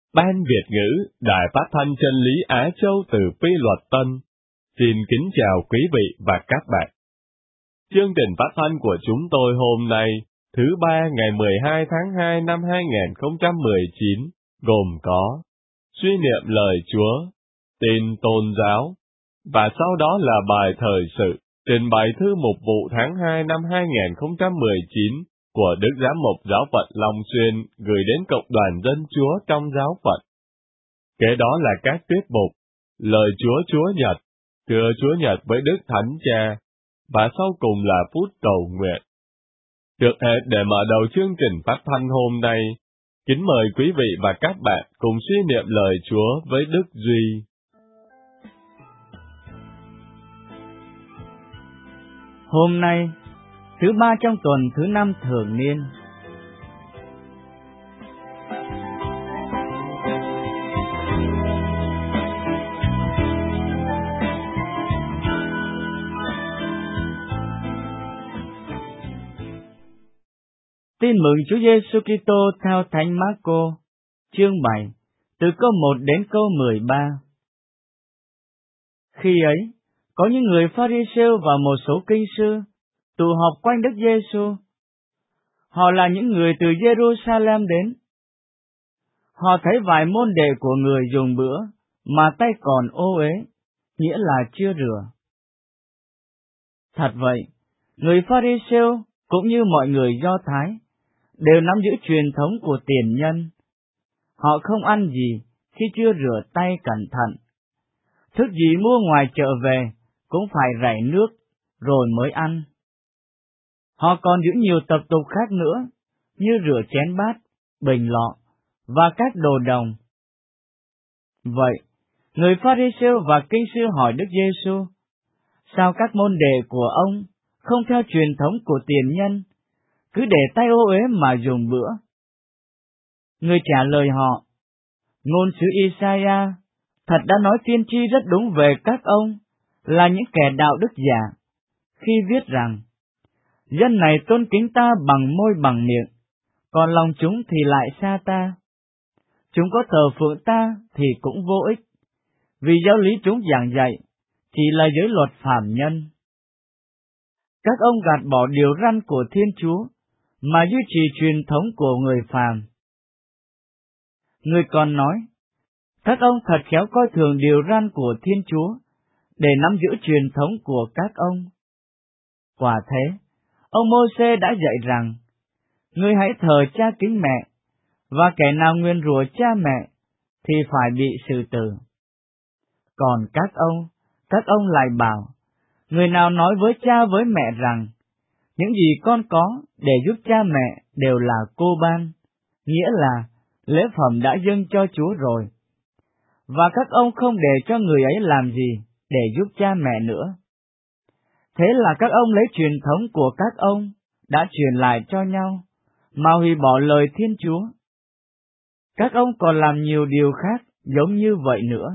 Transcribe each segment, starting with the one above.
Ban Việt ngữ Đài Phát thanh Chân lý Á Châu từ Quy Luật Tân xin kính chào quý vị và các bạn. Chương trình phát thanh của chúng tôi hôm nay, thứ Ba ngày 12 tháng 2 năm 2019, gồm có suy niệm lời Chúa, tin tôn giáo, và sau đó là bài thời sự, trình bày thư mục vụ tháng 2 năm 2019 của Đức Giám mục Giáo phận Long Xuyên gửi đến cộng đoàn dân Chúa trong giáo phận. Kế đó là các tiết mục lời Chúa Nhật, thưa Chúa Nhật với Đức Thánh Cha, và sau cùng là phút cầu nguyện. Trước hết, để mở đầu chương trình phát thanh hôm nay, kính mời quý vị và các bạn cùng suy niệm lời Chúa với Đức Duy. Hôm nay, thứ Ba trong tuần thứ 5 thường niên. Tin mừng Chúa Giêsu Kitô theo Thánh Mác-cô, chương 7, từ câu 1 đến câu 13. Khi ấy, có những người Pha-ri-siêu và một số kinh sư tụ họp quanh Đức Giêsu. Họ là những người từ Giê-ru-sa-lem đến. Họ thấy vài môn đệ của người dùng bữa mà tay còn ô uế, nghĩa là chưa rửa. Thật vậy, người Pha-ri-siêu cũng như mọi người Do Thái đều nắm giữ truyền thống của tiền nhân. Họ không ăn gì khi chưa rửa tay cẩn thận. Thức gì mua ngoài chợ về cũng phải rảy nước rồi mới ăn. Họ còn giữ nhiều tập tục khác nữa, như rửa chén bát, bình lọ và các đồ đồng. Vậy, người Pha-ri-siêu và kinh sư hỏi Đức Giêsu, sao các môn đệ của ông không theo truyền thống của tiền nhân, cứ để tay ô uế mà dùng bữa? Người trả lời họ, ngôn sứ Isaiah thật đã nói tiên tri rất đúng về các ông, là những kẻ đạo đức giả, khi viết rằng, dân này tôn kính ta bằng môi bằng miệng, còn lòng chúng thì lại xa ta. Chúng có thờ phượng ta thì cũng vô ích, vì giáo lý chúng giảng dạy chỉ là giới luật phàm nhân. Các ông gạt bỏ điều răn của Thiên Chúa, mà duy trì truyền thống của người phàm. Người còn nói, các ông thật khéo coi thường điều răn của Thiên Chúa, để nắm giữ truyền thống của các ông. Quả thế, ông Mô-sê đã dạy rằng, ngươi hãy thờ cha kính mẹ, và kẻ nào nguyền rủa cha mẹ, thì phải bị xử tử. Còn các ông lại bảo, người nào nói với cha với mẹ rằng, những gì con có để giúp cha mẹ đều là cô ban, nghĩa là lễ phẩm đã dâng cho Chúa rồi, và các ông không để cho người ấy làm gì để giúp cha mẹ nữa. Thế là các ông lấy truyền thống của các ông đã truyền lại cho nhau, mà hủy bỏ lời Thiên Chúa. Các ông còn làm nhiều điều khác giống như vậy nữa.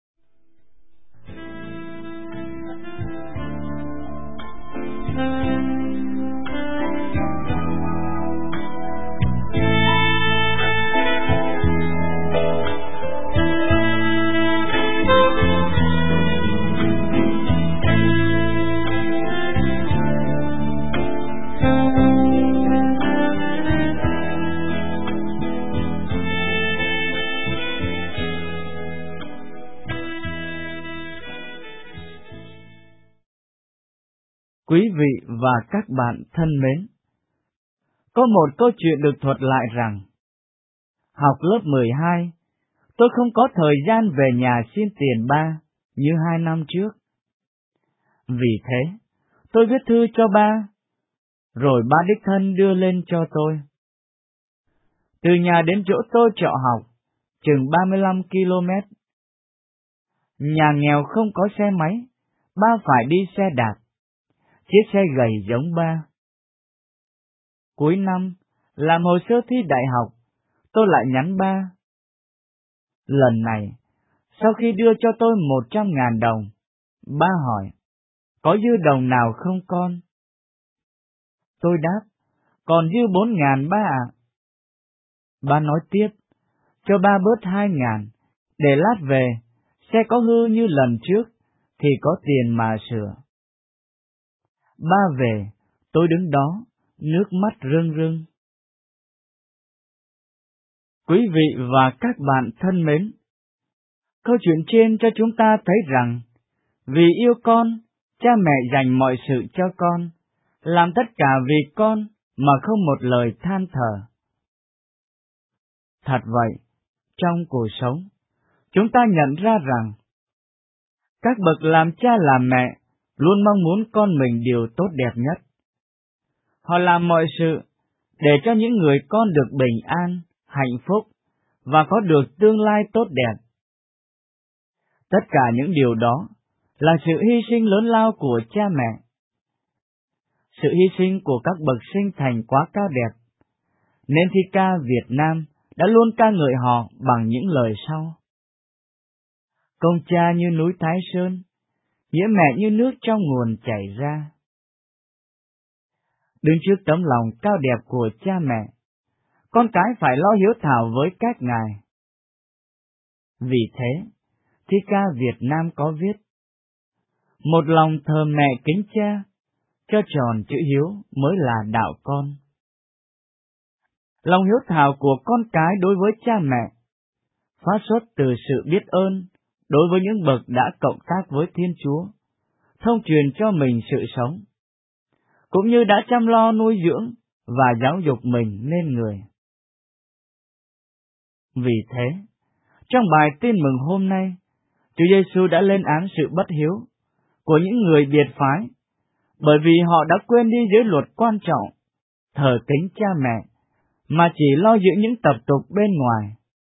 Quý vị và các bạn thân mến, có một câu chuyện được thuật lại rằng, học lớp 12, tôi không có thời gian về nhà xin tiền ba như 2 năm trước. Vì thế, tôi viết thư cho ba, rồi ba đích thân đưa lên cho tôi. Từ nhà đến chỗ tôi trọ học, chừng 35 km. Nhà nghèo không có xe máy, ba phải đi xe đạp. Chiếc xe gầy giống ba. Cuối năm, làm hồ sơ thi đại học, tôi lại nhắn ba. Lần này, sau khi đưa cho tôi 100.000 đồng, ba hỏi, có dư đồng nào không con? Tôi đáp, còn dư 4.000 ba ạ. Ba nói tiếp, cho ba bớt 2.000, để lát về, xe có hư như lần trước, thì có tiền mà sửa. Ba về, tôi đứng đó, nước mắt rưng rưng. Quý vị và các bạn thân mến, câu chuyện trên cho chúng ta thấy rằng, vì yêu con, cha mẹ dành mọi sự cho con, làm tất cả vì con mà không một lời than thở. Thật vậy, trong cuộc sống, chúng ta nhận ra rằng, các bậc làm cha làm mẹ luôn mong muốn con mình điều tốt đẹp nhất. Họ làm mọi sự để cho những người con được bình an, hạnh phúc và có được tương lai tốt đẹp. Tất cả những điều đó là sự hy sinh lớn lao của cha mẹ. Sự hy sinh của các bậc sinh thành quá cao đẹp, nên thi ca Việt Nam đã luôn ca ngợi họ bằng những lời sau. Công cha như núi Thái Sơn, nghĩa mẹ như nước trong nguồn chảy ra. Đứng trước tấm lòng cao đẹp của cha mẹ, con cái phải lo hiếu thảo với các ngài. Vì thế, thi ca Việt Nam có viết: một lòng thờ mẹ kính cha, cho tròn chữ hiếu mới là đạo con. Lòng hiếu thảo của con cái đối với cha mẹ phát xuất từ sự biết ơn đối với những bậc đã cộng tác với Thiên Chúa, thông truyền cho mình sự sống, cũng như đã chăm lo nuôi dưỡng và giáo dục mình nên người. Vì thế, trong bài tin mừng hôm nay, Chúa Giêsu đã lên án sự bất hiếu của những người biệt phái, bởi vì họ đã quên đi giới luật quan trọng, thờ kính cha mẹ, mà chỉ lo giữ những tập tục bên ngoài.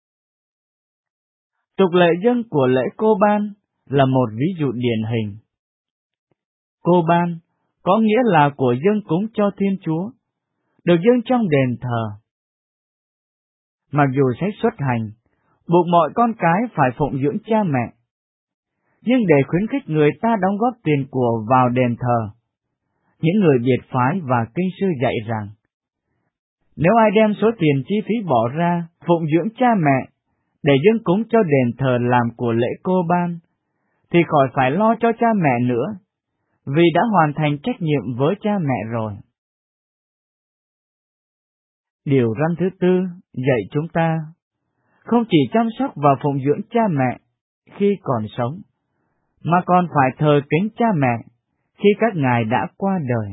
Tục lệ dâng của lễ cô ban là một ví dụ điển hình. Cô ban có nghĩa là của dâng cúng cho Thiên Chúa, được dâng trong đền thờ. Mặc dù sách xuất hành buộc mọi con cái phải phụng dưỡng cha mẹ, nhưng để khuyến khích người ta đóng góp tiền của vào đền thờ, những người biệt phái và kinh sư dạy rằng, nếu ai đem số tiền chi phí bỏ ra phụng dưỡng cha mẹ để dâng cúng cho đền thờ làm của lễ cô ban, thì khỏi phải lo cho cha mẹ nữa, vì đã hoàn thành trách nhiệm với cha mẹ rồi. Điều răn thứ tư dạy chúng ta không chỉ chăm sóc và phụng dưỡng cha mẹ khi còn sống, mà còn phải thờ kính cha mẹ khi các ngài đã qua đời.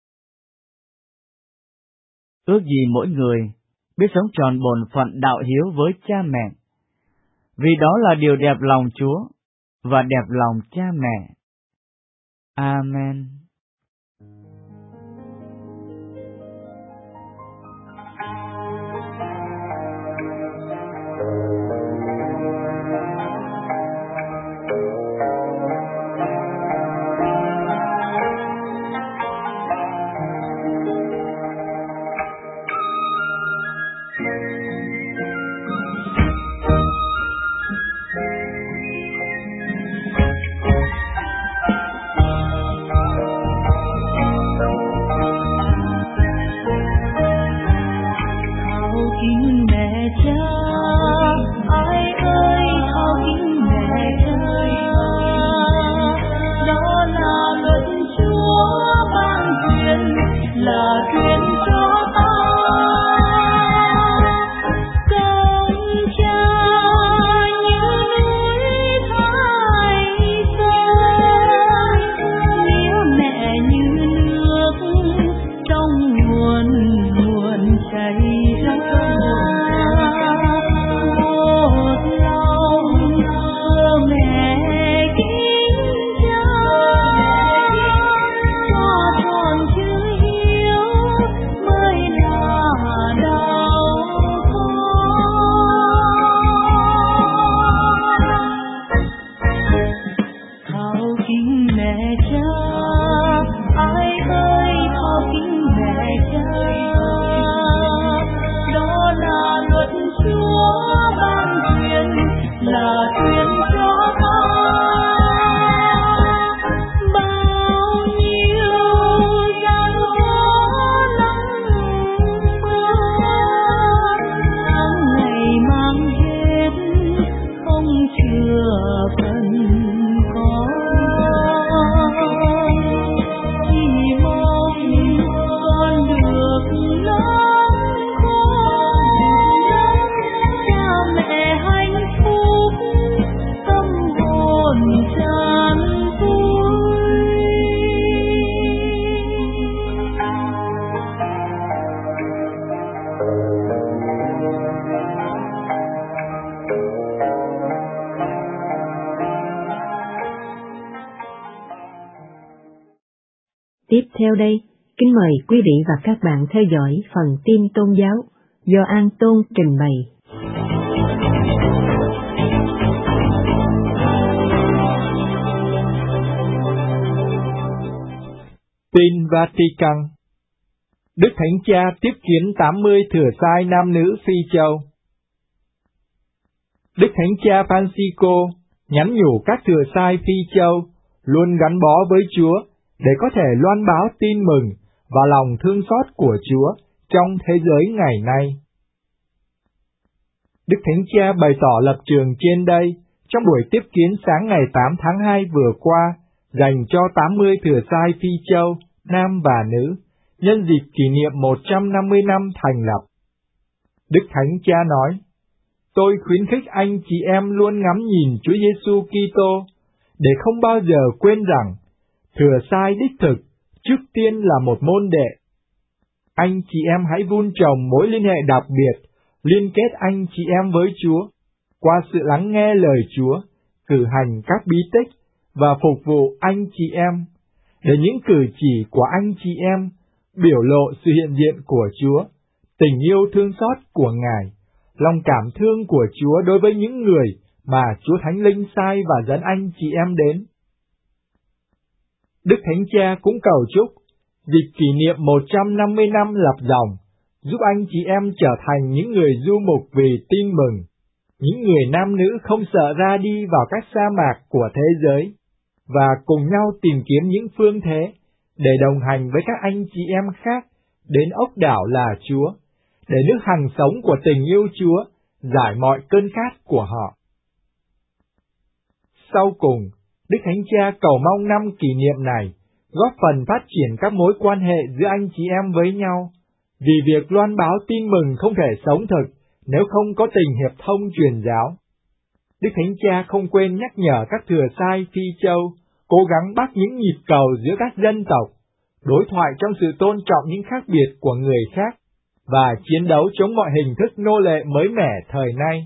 Ước gì mỗi người biết sống tròn bổn phận đạo hiếu với cha mẹ, vì đó là điều đẹp lòng Chúa và đẹp lòng cha mẹ. Amen. theo đây, kính mời quý vị và các bạn theo dõi phần tin tôn giáo do An Tôn trình bày. Tin Vatican. Đức Thánh Cha tiếp kiến 80 thừa sai nam nữ Phi Châu. Đức Thánh Cha Francisco nhắn nhủ các thừa sai Phi Châu luôn gắn bó với Chúa để có thể loan báo tin mừng và lòng thương xót của Chúa trong thế giới ngày nay. Đức Thánh Cha bày tỏ lập trường trên đây trong buổi tiếp kiến sáng ngày 8 tháng 2 vừa qua dành cho 80 thừa sai Phi Châu, nam và nữ, nhân dịp kỷ niệm 150 năm thành lập. Đức Thánh Cha nói: Tôi khuyến khích anh chị em luôn ngắm nhìn Chúa Giêsu Kitô để không bao giờ quên rằng thừa sai đích thực trước tiên là một môn đệ. Anh chị em hãy vun trồng mối liên hệ đặc biệt, liên kết anh chị em với Chúa qua sự lắng nghe lời Chúa, cử hành các bí tích và phục vụ anh chị em, để những cử chỉ của anh chị em biểu lộ sự hiện diện của Chúa, tình yêu thương xót của Ngài, lòng cảm thương của Chúa đối với những người mà Chúa Thánh Linh sai và dẫn anh chị em đến. Đức Thánh Cha cũng cầu chúc dịp kỷ niệm 150 năm lập dòng giúp anh chị em trở thành những người du mục vì tin mừng, những người nam nữ không sợ ra đi vào các sa mạc của thế giới, và cùng nhau tìm kiếm những phương thế để đồng hành với các anh chị em khác đến ốc đảo là Chúa, để nước hằng sống của tình yêu Chúa giải mọi cơn khát của họ. Sau cùng, Đức Thánh Cha cầu mong năm kỷ niệm này góp phần phát triển các mối quan hệ giữa anh chị em với nhau, vì việc loan báo tin mừng không thể sống thực nếu không có tình hiệp thông truyền giáo. Đức Thánh Cha không quên nhắc nhở các thừa sai Phi Châu cố gắng bắt những nhịp cầu giữa các dân tộc, đối thoại trong sự tôn trọng những khác biệt của người khác, và chiến đấu chống mọi hình thức nô lệ mới mẻ thời nay.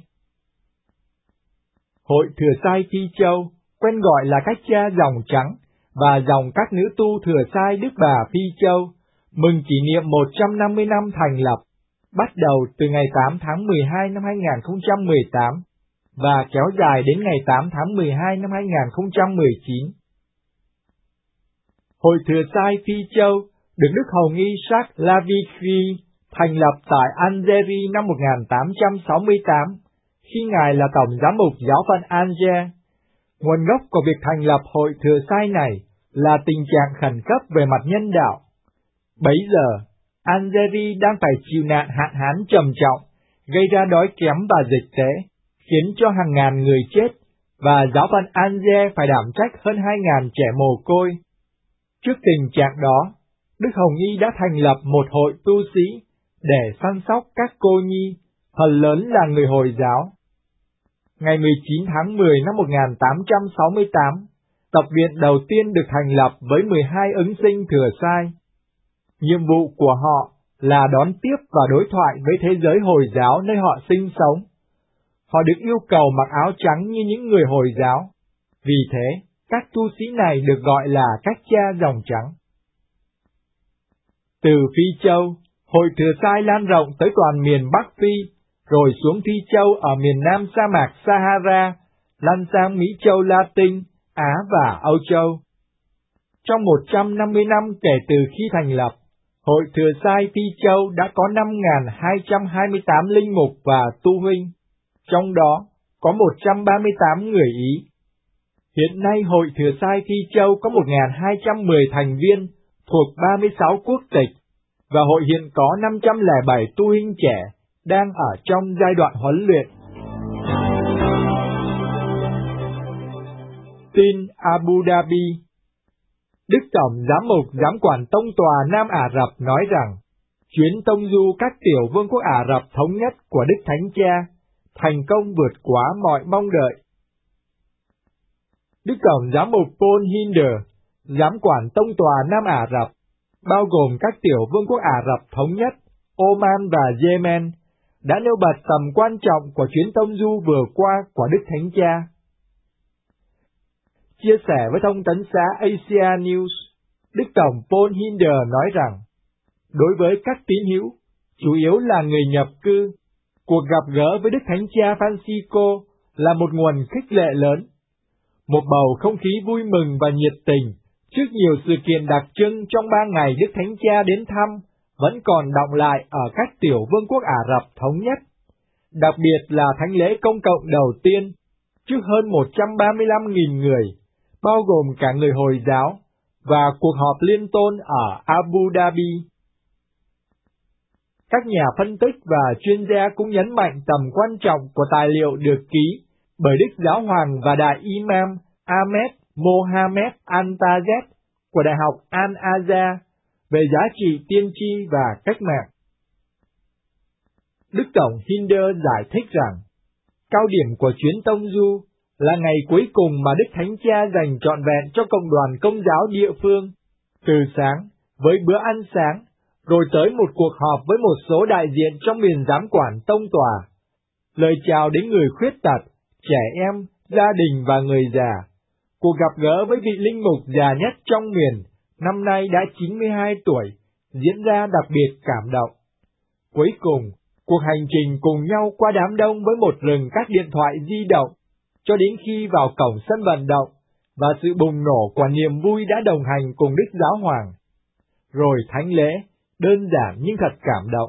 Hội thừa sai Phi Châu, quen gọi là các cha dòng trắng và dòng các nữ tu thừa sai Đức Bà Phi Châu, mừng kỷ niệm 150 năm thành lập, bắt đầu từ ngày 8 tháng 12 năm 2018 và kéo dài đến ngày 8 tháng 12 năm 2019. Hội thừa sai Phi Châu được Đức Hồng Y Jacques Lavigry thành lập tại Algerie năm 1868, khi Ngài là Tổng Giám mục Giáo phận Alger. Nguồn gốc của việc thành lập hội thừa sai này là tình trạng khẩn cấp về mặt nhân đạo. Bấy giờ, Algerie đang phải chịu nạn hạn hán trầm trọng, gây ra đói kém và dịch tế, khiến cho hàng ngàn người chết, và Giáo phận Alger phải đảm trách hơn 2.000 trẻ mồ côi. Trước tình trạng đó, Đức Hồng Y đã thành lập một hội tu sĩ để săn sóc các cô nhi, phần lớn là người Hồi giáo. Ngày 19 tháng 10 năm 1868, tập viện đầu tiên được thành lập với 12 ứng sinh thừa sai. Nhiệm vụ của họ là đón tiếp và đối thoại với thế giới Hồi giáo nơi họ sinh sống. Họ được yêu cầu mặc áo trắng như những người Hồi giáo. Vì thế, các tu sĩ này được gọi là các cha dòng trắng. Từ Phi Châu, hội thừa sai lan rộng tới toàn miền Bắc Phi, rồi xuống Phi Châu ở miền Nam sa mạc Sahara, lan sang Mỹ Châu Latin, Á và Âu Châu. Trong 150 năm kể từ khi thành lập, hội thừa sai Phi Châu đã có 5.228 linh mục và tu huynh, trong đó có 138 người Ý. Hiện nay hội thừa sai Phi Châu có 1.210 thành viên thuộc 36 quốc tịch, và hội hiện có 507 tu huynh trẻ đang ở trong giai đoạn huấn luyện. Tin Abu Dhabi. Đức Tổng Giám mục Giám quản Tông tòa Nam Ả Rập nói rằng, chuyến tông du các tiểu vương quốc Ả Rập thống nhất của Đức Thánh Cha thành công vượt quá mọi mong đợi. Đức Tổng Giám mục Paul Hinder, Giám quản Tông tòa Nam Ả Rập, bao gồm các tiểu vương quốc Ả Rập thống nhất, Oman và Yemen, đã nêu bật tầm quan trọng của chuyến tông du vừa qua của Đức Thánh Cha. Chia sẻ với thông tấn xã Asia News, Đức Tổng Paul Hinder nói rằng, đối với các tín hữu, chủ yếu là người nhập cư, cuộc gặp gỡ với Đức Thánh Cha Francisco là một nguồn khích lệ lớn. Một bầu không khí vui mừng và nhiệt tình trước nhiều sự kiện đặc trưng trong 3 ngày Đức Thánh Cha đến thăm vẫn còn đọng lại ở các tiểu vương quốc Ả Rập Thống Nhất, đặc biệt là thánh lễ công cộng đầu tiên, trước hơn 135.000 người, bao gồm cả người Hồi giáo, và cuộc họp liên tôn ở Abu Dhabi. Các nhà phân tích và chuyên gia cũng nhấn mạnh tầm quan trọng của tài liệu được ký bởi Đức Giáo Hoàng và Đại Imam Ahmed Mohammed Al-Tayeb của Đại học Al-Azhar về giá trị tiên tri và cách mạng. Đức Tổng Hinder giải thích rằng, cao điểm của chuyến tông du là ngày cuối cùng mà Đức Thánh Cha dành trọn vẹn cho cộng đoàn Công giáo địa phương, từ sáng với bữa ăn sáng, rồi tới một cuộc họp với một số đại diện trong miền giám quản tông tòa, lời chào đến người khuyết tật, trẻ em, gia đình và người già. Cuộc gặp gỡ với vị linh mục già nhất trong miền, năm nay đã 92 tuổi, diễn ra đặc biệt cảm động. Cuối cùng, cuộc hành trình cùng nhau qua đám đông với một rừng các điện thoại di động, cho đến khi vào cổng sân vận động, và sự bùng nổ của niềm vui đã đồng hành cùng Đức Giáo Hoàng. Rồi thánh lễ, đơn giản nhưng thật cảm động.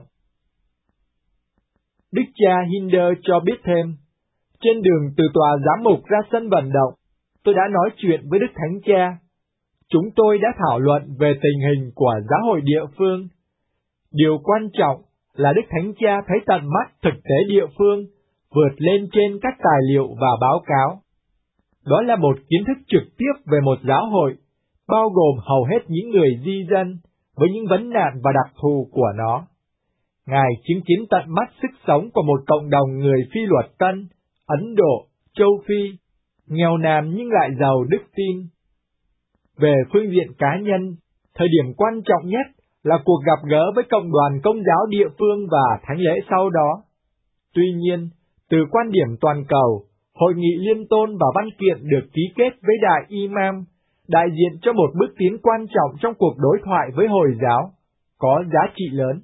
Đức cha Hinder cho biết thêm, trên đường từ tòa giám mục ra sân vận động, tôi đã nói chuyện với Đức Thánh Cha. Chúng tôi đã thảo luận về tình hình của giáo hội địa phương. Điều quan trọng là Đức Thánh Cha thấy tận mắt thực tế địa phương, vượt lên trên các tài liệu và báo cáo. Đó là một kiến thức trực tiếp về một giáo hội, bao gồm hầu hết những người di dân, với những vấn nạn và đặc thù của nó. Ngài chứng kiến tận mắt sức sống của một cộng đồng người Phi luật Tân, Ấn Độ, Châu Phi, nghèo nàn nhưng lại giàu đức tin. Về phương diện cá nhân, thời điểm quan trọng nhất là cuộc gặp gỡ với cộng đoàn Công giáo địa phương và thánh lễ sau đó. Tuy nhiên, từ quan điểm toàn cầu, Hội nghị Liên tôn và văn kiện được ký kết với Đại Imam, đại diện cho một bước tiến quan trọng trong cuộc đối thoại với Hồi giáo, có giá trị lớn.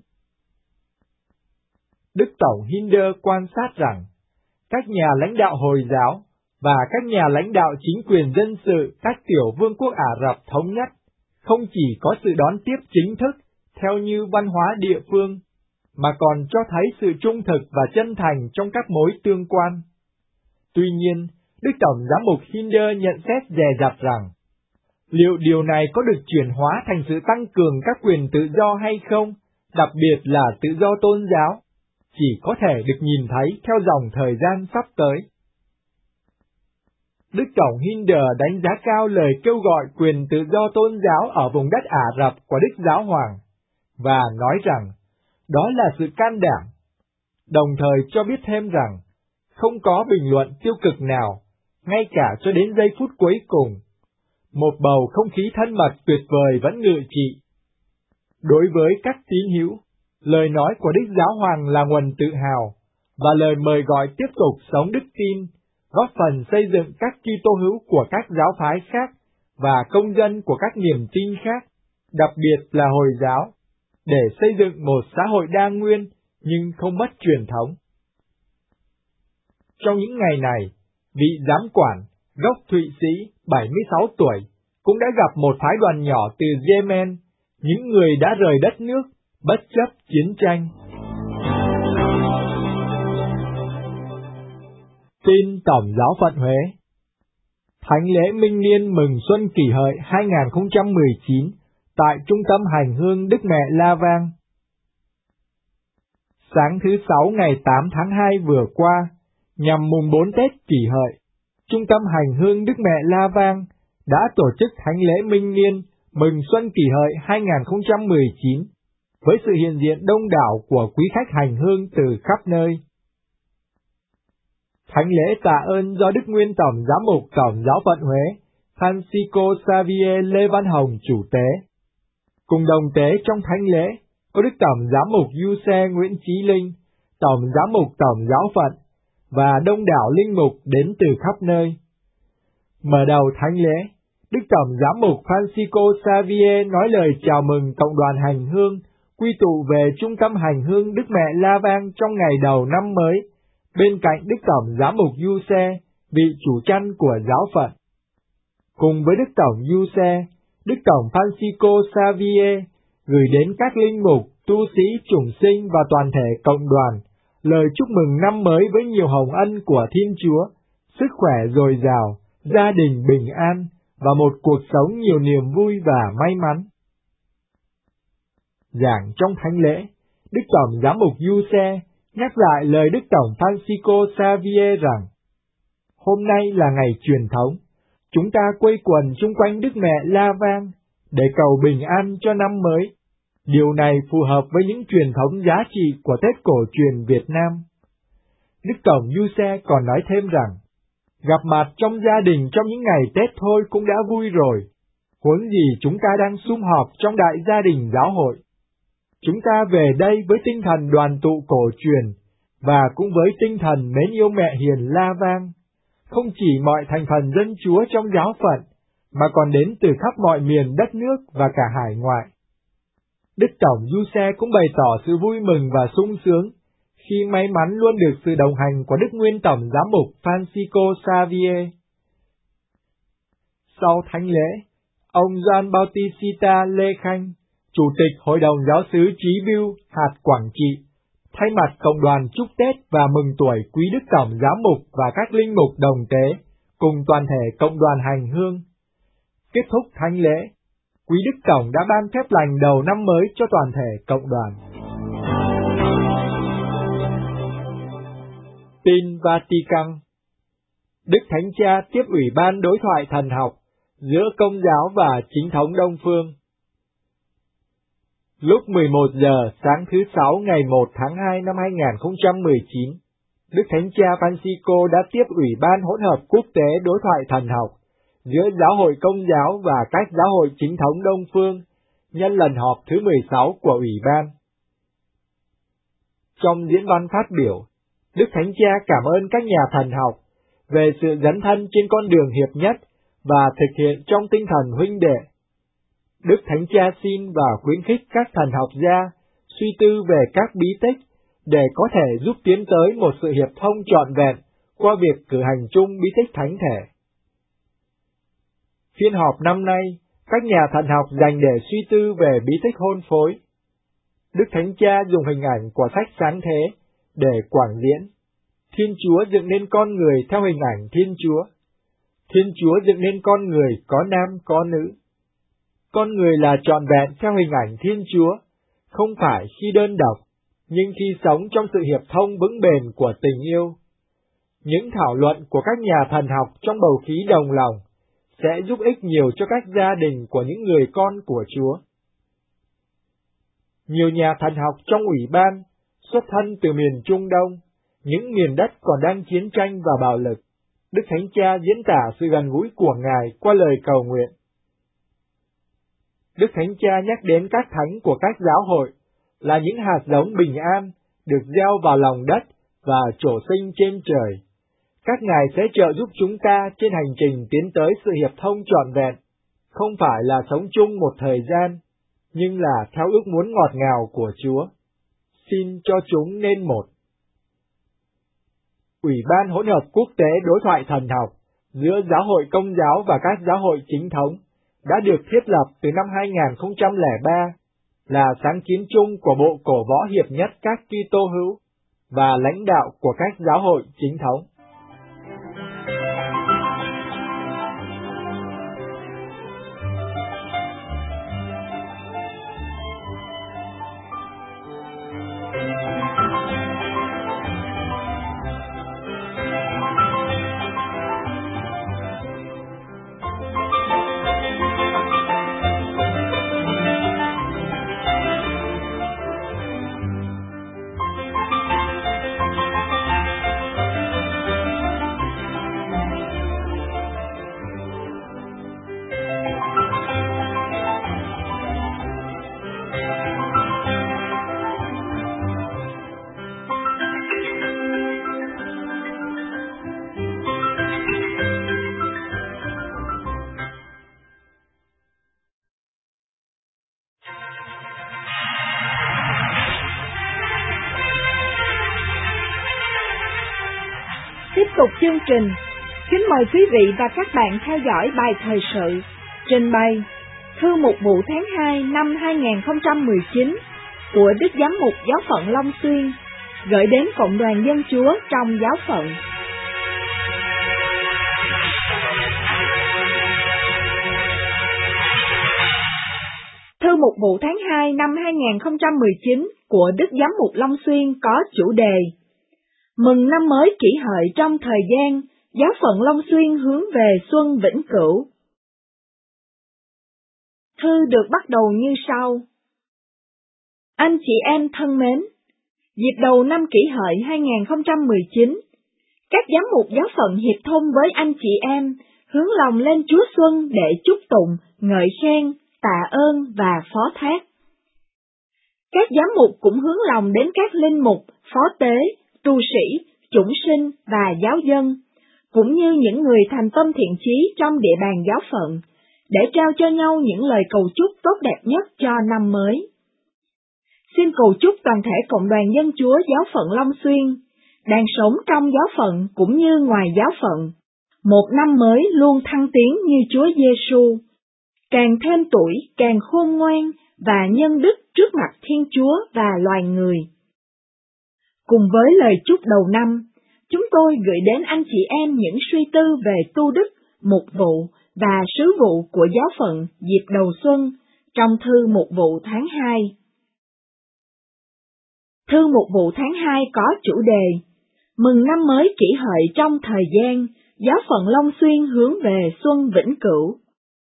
Đức Tổng Hinder quan sát rằng, các nhà lãnh đạo Hồi giáo và các nhà lãnh đạo chính quyền dân sự các tiểu vương quốc Ả Rập Thống Nhất không chỉ có sự đón tiếp chính thức theo như văn hóa địa phương, mà còn cho thấy sự trung thực và chân thành trong các mối tương quan. Tuy nhiên, Đức Tổng Giám mục Hinder nhận xét dè dặt rằng, liệu điều này có được chuyển hóa thành sự tăng cường các quyền tự do hay không, đặc biệt là tự do tôn giáo, chỉ có thể được nhìn thấy theo dòng thời gian sắp tới. Đức Tổng Hinder đánh giá cao lời kêu gọi quyền tự do tôn giáo ở vùng đất Ả Rập của Đức Giáo Hoàng, và nói rằng, đó là sự can đảm, đồng thời cho biết thêm rằng, không có bình luận tiêu cực nào, ngay cả cho đến giây phút cuối cùng. Một bầu không khí thân mật tuyệt vời vẫn ngự trị. Đối với các tín hữu, lời nói của Đức Giáo Hoàng là nguồn tự hào, và lời mời gọi tiếp tục sống đức tin, góp phần xây dựng các Kitô hữu của các giáo phái khác và công dân của các niềm tin khác, đặc biệt là Hồi giáo, để xây dựng một xã hội đa nguyên nhưng không mất truyền thống. Trong những ngày này, vị giám quản, gốc Thụy Sĩ, 76 tuổi, cũng đã gặp một phái đoàn nhỏ từ Yemen, những người đã rời đất nước, bất chấp chiến tranh. Tin Tổng giáo phận Huế. Thánh lễ Minh Niên mừng Xuân Kỷ Hợi 2019 tại Trung tâm Hành hương Đức Mẹ La Vang. Sáng thứ Sáu ngày 8 tháng 2 vừa qua, nhằm mùng 4 Tết Kỷ Hợi, Trung tâm Hành hương Đức Mẹ La Vang đã tổ chức Thánh lễ Minh Niên mừng Xuân Kỷ Hợi 2019 với sự hiện diện đông đảo của quý khách hành hương từ khắp nơi. Thánh lễ tạ ơn do Đức Nguyên Tổng Giám mục Tổng giáo phận Huế, Francisco Xavier Lê Văn Hồng chủ tế. Cùng đồng tế trong thánh lễ có Đức Tổng Giám mục Giuse Nguyễn Chí Linh, Tổng Giám mục Tổng giáo phận, và đông đảo linh mục đến từ khắp nơi. Mở đầu thánh lễ, Đức Tổng Giám mục Francisco Xavier nói lời chào mừng cộng đoàn hành hương quy tụ về trung tâm hành hương Đức Mẹ La Vang trong ngày đầu năm mới, bên cạnh Đức Tổng Giám mục Giuse, vị chủ chăn của giáo phận. Cùng với Đức Tổng Giuse, Đức Tổng Francisco Xavier gửi đến các linh mục, tu sĩ chủng sinh và toàn thể cộng đoàn lời chúc mừng năm mới với nhiều hồng ân của Thiên Chúa, sức khỏe dồi dào, gia đình bình an và một cuộc sống nhiều niềm vui và may mắn. Giảng trong thánh lễ, Đức Tổng Giám mục Giuse nhắc lại lời Đức Tổng Francisco Xavier rằng: hôm nay là ngày truyền thống, chúng ta quây quần xung quanh Đức Mẹ La Vang để cầu bình an cho năm mới. Điều này phù hợp với những truyền thống giá trị của Tết cổ truyền Việt Nam. Đức Tổng Giuse còn nói thêm rằng, gặp mặt trong gia đình trong những ngày Tết thôi cũng đã vui rồi, huống gì chúng ta đang sum họp trong đại gia đình giáo hội. Chúng ta về đây với tinh thần đoàn tụ cổ truyền, và cũng với tinh thần mến yêu mẹ hiền La Vang, không chỉ mọi thành phần dân Chúa trong giáo phận, mà còn đến từ khắp mọi miền đất nước và cả hải ngoại. Đức Tổng Giuse cũng bày tỏ sự vui mừng và sung sướng khi may mắn luôn được sự đồng hành của Đức Nguyên Tổng Giám mục Francisco Xavier. Sau thánh lễ, ông Gioan Bautista Lê Khanh, Chủ tịch Hội đồng Giáo xứ Trí Bưu, hạt Quảng Trị, thay mặt cộng đoàn chúc Tết và mừng tuổi quý Đức Tổng Giám mục và các linh mục đồng tế cùng toàn thể cộng đoàn hành hương. Kết thúc thánh lễ, quý Đức Tổng đã ban phép lành đầu năm mới cho toàn thể cộng đoàn. Tin Vatican. Đức Thánh Cha tiếp Ủy ban đối thoại thần học giữa Công giáo và Chính thống Đông phương. Lúc 11 giờ sáng thứ Sáu ngày 1 tháng 2 năm 2019, Đức Thánh Cha Francisco đã tiếp Ủy ban hỗn hợp quốc tế đối thoại thần học giữa Giáo hội Công giáo và các giáo hội chính thống Đông phương nhân lần họp thứ 16 của Ủy ban. Trong diễn văn phát biểu, Đức Thánh Cha cảm ơn các nhà thần học về sự dấn thân trên con đường hiệp nhất và thực hiện trong tinh thần huynh đệ. Đức Thánh Cha xin và khuyến khích các thần học gia suy tư về các bí tích để có thể giúp tiến tới một sự hiệp thông trọn vẹn qua việc cử hành chung bí tích thánh thể. Phiên họp năm nay, các nhà thần học dành để suy tư về bí tích hôn phối. Đức Thánh Cha dùng hình ảnh của sách Sáng Thế để quảng diễn. Thiên Chúa dựng nên con người theo hình ảnh Thiên Chúa. Thiên Chúa dựng nên con người có nam có nữ. Con người là trọn vẹn theo hình ảnh Thiên Chúa, không phải khi đơn độc, nhưng khi sống trong sự hiệp thông vững bền của tình yêu. Những thảo luận của các nhà thần học trong bầu khí đồng lòng sẽ giúp ích nhiều cho các gia đình của những người con của Chúa. Nhiều nhà thần học trong ủy ban xuất thân từ miền Trung Đông, những miền đất còn đang chiến tranh và bạo lực. Đức Thánh Cha diễn tả sự gần gũi của Ngài qua lời cầu nguyện. Đức Thánh Cha nhắc đến các thánh của các giáo hội là những hạt giống bình an được gieo vào lòng đất và trổ sinh trên trời. Các ngài sẽ trợ giúp chúng ta trên hành trình tiến tới sự hiệp thông trọn vẹn, không phải là sống chung một thời gian, nhưng là theo ước muốn ngọt ngào của Chúa. Xin cho chúng nên một. Ủy ban hỗn hợp quốc tế đối thoại thần học giữa Giáo hội Công giáo và các giáo hội chính thống đã được thiết lập từ năm 2003, là sáng kiến chung của Bộ Cổ võ Hiệp nhất các Kitô hữu và lãnh đạo của các giáo hội chính thống. Tiếp tục chương trình, kính mời quý vị và các bạn theo dõi bài thời sự trình bày Thư mục vụ tháng 2 năm 2019 của Đức Giám mục Giáo phận Long Xuyên, gửi đến Cộng đoàn Dân Chúa trong giáo phận. Thư mục vụ tháng 2 năm 2019 của Đức Giám mục Long Xuyên có chủ đề Mừng năm mới Kỷ Hợi trong thời gian, giáo phận Long Xuyên hướng về xuân vĩnh cửu. Thư được bắt đầu như sau. Anh chị em thân mến, dịp đầu năm Kỷ Hợi 2019, các giám mục giáo phận hiệp thông với anh chị em hướng lòng lên Chúa Xuân để chúc tụng, ngợi khen, tạ ơn và phó thác. Các giám mục cũng hướng lòng đến các linh mục, phó tế, tu sĩ, chủng sinh và giáo dân, cũng như những người thành tâm thiện chí trong địa bàn giáo phận, để trao cho nhau những lời cầu chúc tốt đẹp nhất cho năm mới. Xin cầu chúc toàn thể Cộng đoàn Dân Chúa giáo phận Long Xuyên, đang sống trong giáo phận cũng như ngoài giáo phận, một năm mới luôn thăng tiến như Chúa Giêsu, càng thêm tuổi, càng khôn ngoan và nhân đức trước mặt Thiên Chúa và loài người. Cùng với lời chúc đầu năm, chúng tôi gửi đến anh chị em những suy tư về tu đức, mục vụ và sứ vụ của giáo phận dịp đầu xuân trong thư mục vụ tháng 2. Thư mục vụ tháng 2 có chủ đề Mừng năm mới Kỷ Hợi trong thời gian, giáo phận Long Xuyên hướng về xuân vĩnh cửu.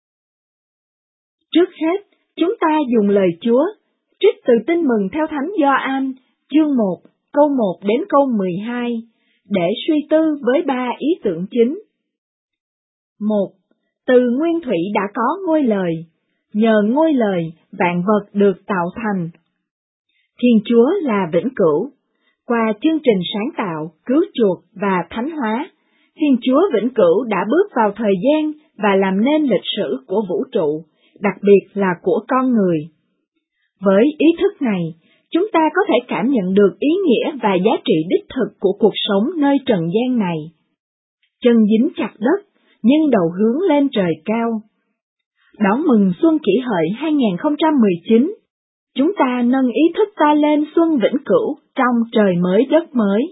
Trước hết, chúng ta dùng lời Chúa, trích từ Tin mừng theo Thánh Gioan, chương 1, câu 1 đến câu 12, để suy tư với 3 ý tưởng chính. 1. Từ nguyên thủy đã có ngôi lời, nhờ ngôi lời vạn vật được tạo thành. Thiên Chúa là vĩnh cửu. Qua chương trình sáng tạo, cứu chuộc và thánh hóa, Thiên Chúa vĩnh cửu đã bước vào thời gian và làm nên lịch sử của vũ trụ, đặc biệt là của con người. Với ý thức này, chúng ta có thể cảm nhận được ý nghĩa và giá trị đích thực của cuộc sống nơi trần gian này. Chân dính chặt đất, nhưng đầu hướng lên trời cao. Đón mừng Xuân Kỷ Hợi 2019, chúng ta nâng ý thức ta lên xuân vĩnh cửu trong trời mới đất mới.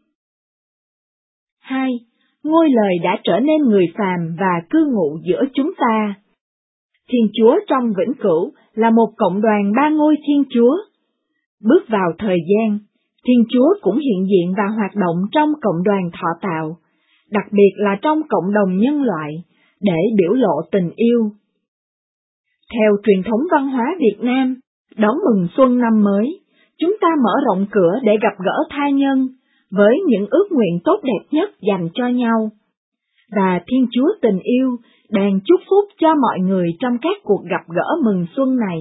2. Ngôi lời đã trở nên người phàm và cư ngụ giữa chúng ta. Thiên Chúa trong vĩnh cửu là một cộng đoàn ba ngôi Thiên Chúa. Bước vào thời gian, Thiên Chúa cũng hiện diện và hoạt động trong cộng đoàn thọ tạo, đặc biệt là trong cộng đồng nhân loại, để biểu lộ tình yêu. Theo truyền thống văn hóa Việt Nam, đón mừng xuân năm mới, chúng ta mở rộng cửa để gặp gỡ tha nhân, với những ước nguyện tốt đẹp nhất dành cho nhau. Và Thiên Chúa tình yêu đang chúc phúc cho mọi người trong các cuộc gặp gỡ mừng xuân này.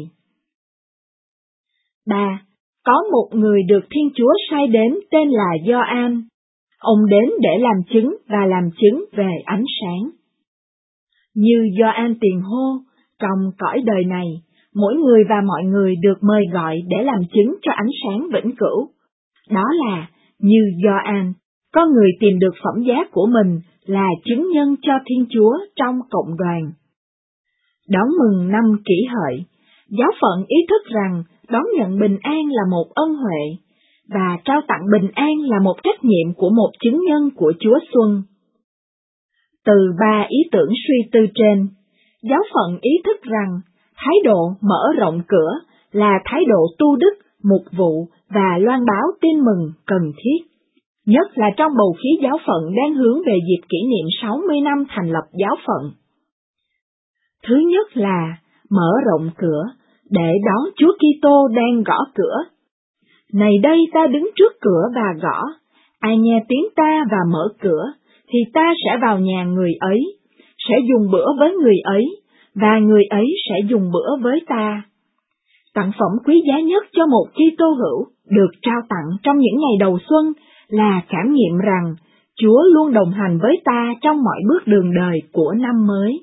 3. Có một người được Thiên Chúa sai đến tên là Gioan. Ông đến để làm chứng và làm chứng về ánh sáng. Như Gioan tiền hô, trong cõi đời này, mỗi người và mọi người được mời gọi để làm chứng cho ánh sáng vĩnh cửu. Đó là, như Gioan, con người tìm được phẩm giá của mình là chứng nhân cho Thiên Chúa trong cộng đoàn. Đón mừng năm Kỷ Hợi, giáo phận ý thức rằng đón nhận bình an là một ân huệ, và trao tặng bình an là một trách nhiệm của một chứng nhân của Chúa Xuân. Từ 3 ý tưởng suy tư trên, giáo phận ý thức rằng thái độ mở rộng cửa là thái độ tu đức, mục vụ và loan báo tin mừng cần thiết, nhất là trong bầu khí giáo phận đang hướng về dịp kỷ niệm 60 năm thành lập giáo phận. Thứ nhất là mở rộng cửa để đón Chúa Kitô đang gõ cửa. Này đây ta đứng trước cửa và gõ, ai nghe tiếng ta và mở cửa, thì ta sẽ vào nhà người ấy, sẽ dùng bữa với người ấy, và người ấy sẽ dùng bữa với ta. Tặng phẩm quý giá nhất cho một Kitô hữu được trao tặng trong những ngày đầu xuân là cảm nghiệm rằng Chúa luôn đồng hành với ta trong mọi bước đường đời của năm mới.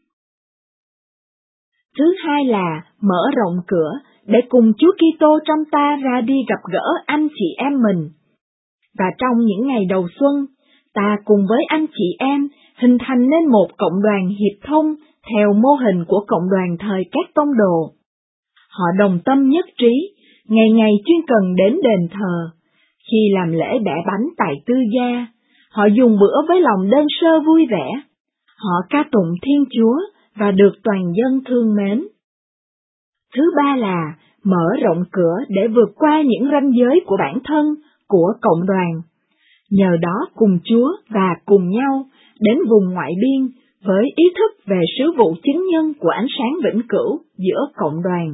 Thứ hai là mở rộng cửa để cùng Chúa Kitô trong ta ra đi gặp gỡ anh chị em mình. Và trong những ngày đầu xuân, ta cùng với anh chị em hình thành nên một cộng đoàn hiệp thông theo mô hình của cộng đoàn thời các tông đồ. Họ đồng tâm nhất trí, ngày ngày chuyên cần đến đền thờ. Khi làm lễ bẻ bánh tại tư gia, họ dùng bữa với lòng đơn sơ vui vẻ. Họ ca tụng Thiên Chúa và được toàn dân thương mến. Thứ ba là mở rộng cửa để vượt qua những ranh giới của bản thân, của cộng đoàn. Nhờ đó cùng Chúa và cùng nhau đến vùng ngoại biên với ý thức về sứ vụ chứng nhân của ánh sáng vĩnh cửu giữa cộng đoàn.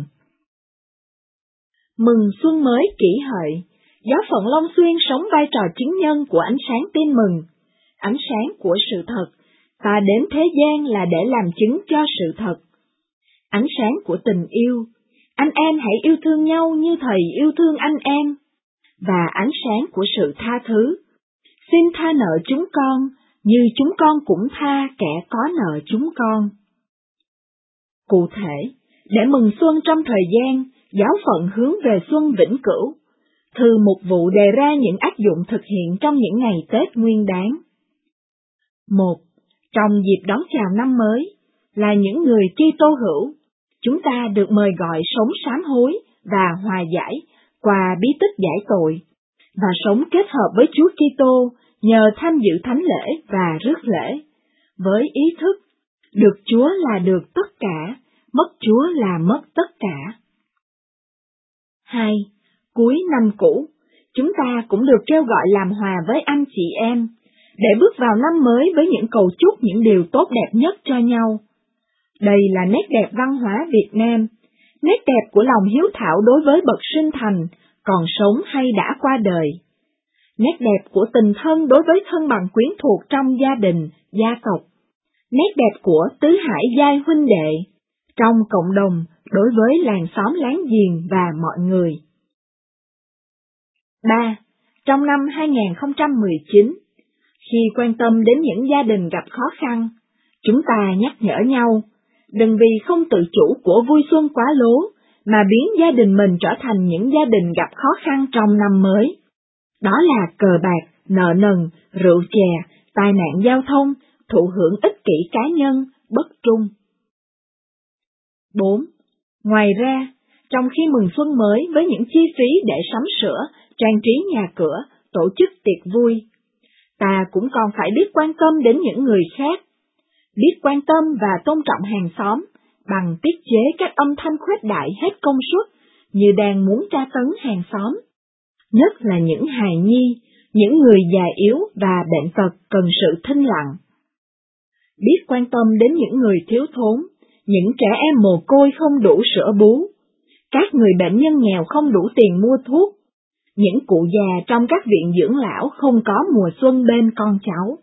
Mừng xuân mới Kỷ Hợi, giáo phận Long Xuyên sống vai trò chứng nhân của ánh sáng tin mừng, ánh sáng của sự thật. Ta đến thế gian là để làm chứng cho sự thật. Ánh sáng của tình yêu, anh em hãy yêu thương nhau như Thầy yêu thương anh em. Và ánh sáng của sự tha thứ, xin tha nợ chúng con như chúng con cũng tha kẻ có nợ chúng con. Cụ thể, để mừng xuân trong thời gian, giáo phận hướng về xuân vĩnh cửu. Thư mục vụ đề ra những áp dụng thực hiện trong những ngày Tết Nguyên Đán. 1. Trong dịp đón chào năm mới, là những người Kitô hữu, chúng ta được mời gọi sống sám hối và hòa giải qua bí tích giải tội, và sống kết hợp với Chúa Kitô nhờ tham dự thánh lễ và rước lễ, với ý thức, được Chúa là được tất cả, mất Chúa là mất tất cả. 2. Cuối năm cũ, chúng ta cũng được kêu gọi làm hòa với anh chị em, để bước vào năm mới với những cầu chúc những điều tốt đẹp nhất cho nhau. Đây là nét đẹp văn hóa Việt Nam, nét đẹp của lòng hiếu thảo đối với bậc sinh thành, còn sống hay đã qua đời. Nét đẹp của tình thân đối với thân bằng quyến thuộc trong gia đình, gia tộc. Nét đẹp của tứ hải giai huynh đệ, trong cộng đồng đối với làng xóm láng giềng và mọi người. 3. Trong năm 2019, khi quan tâm đến những gia đình gặp khó khăn, chúng ta nhắc nhở nhau, đừng vì không tự chủ của vui xuân quá lố, mà biến gia đình mình trở thành những gia đình gặp khó khăn trong năm mới. Đó là cờ bạc, nợ nần, rượu chè, tai nạn giao thông, thụ hưởng ích kỷ cá nhân, bất trung. 4. Ngoài ra, trong khi mừng xuân mới với những chi phí để sắm sửa, trang trí nhà cửa, tổ chức tiệc vui, ta cũng còn phải biết quan tâm đến những người khác, biết quan tâm và tôn trọng hàng xóm, bằng tiết chế các âm thanh khuếch đại hết công suất, như đang muốn tra tấn hàng xóm. Nhất là những hài nhi, những người già yếu và bệnh tật cần sự thinh lặng. Biết quan tâm đến những người thiếu thốn, những trẻ em mồ côi không đủ sữa bú, các người bệnh nhân nghèo không đủ tiền mua thuốc, những cụ già trong các viện dưỡng lão không có mùa xuân bên con cháu.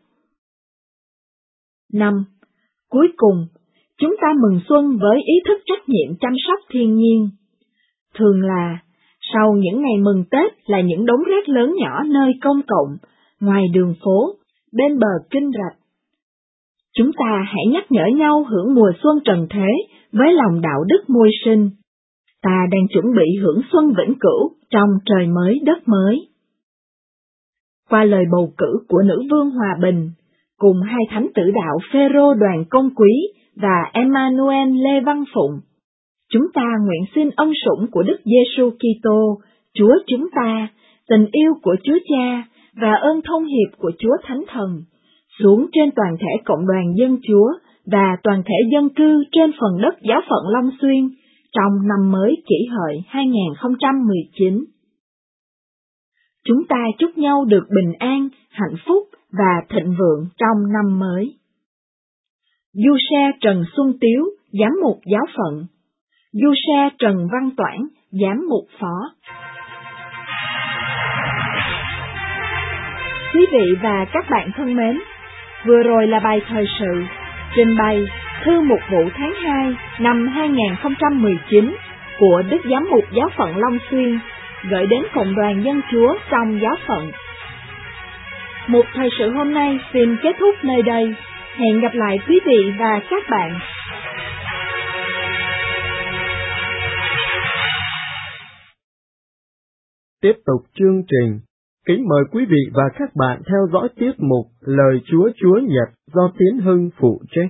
5. Cuối cùng, chúng ta mừng xuân với ý thức trách nhiệm chăm sóc thiên nhiên. Thường là, sau những ngày mừng Tết là những đống rác lớn nhỏ nơi công cộng, ngoài đường phố, bên bờ kênh rạch. Chúng ta hãy nhắc nhở nhau hưởng mùa xuân trần thế với lòng đạo đức môi sinh. Ta đang chuẩn bị hưởng xuân vĩnh cửu trong trời mới đất mới. Qua lời bầu cử của nữ vương Hòa Bình, cùng hai thánh tử đạo Phêrô Đoàn Công Quý và Emmanuel Lê Văn Phụng, chúng ta nguyện xin ân sủng của Đức Giêsu Kitô, Chúa chúng ta, tình yêu của Chúa Cha và ơn thông hiệp của Chúa Thánh Thần xuống trên toàn thể cộng đoàn dân Chúa và toàn thể dân cư trên phần đất giáo phận Long Xuyên trong năm mới Kỷ Hợi 2019. Chúng ta chúc nhau được bình an, hạnh phúc và thịnh vượng trong năm mới. Du xe Trần Xuân Tiếu, giám mục giáo phận. Du xe Trần Văn Toản, giám mục phó. Quý vị và các bạn thân mến, vừa rồi là bài thời sự trình bày Thư mục vụ tháng 2 năm 2019 của Đức Giám mục Giáo phận Long Xuyên gửi đến cộng đoàn dân Chúa trong giáo phận. Mục thời sự hôm nay xin kết thúc nơi đây. Hẹn gặp lại quý vị và các bạn. Tiếp tục chương trình Kính mời quý vị và các bạn theo dõi tiết mục Lời Chúa Chúa Nhật do Tiến Hưng phụ trách.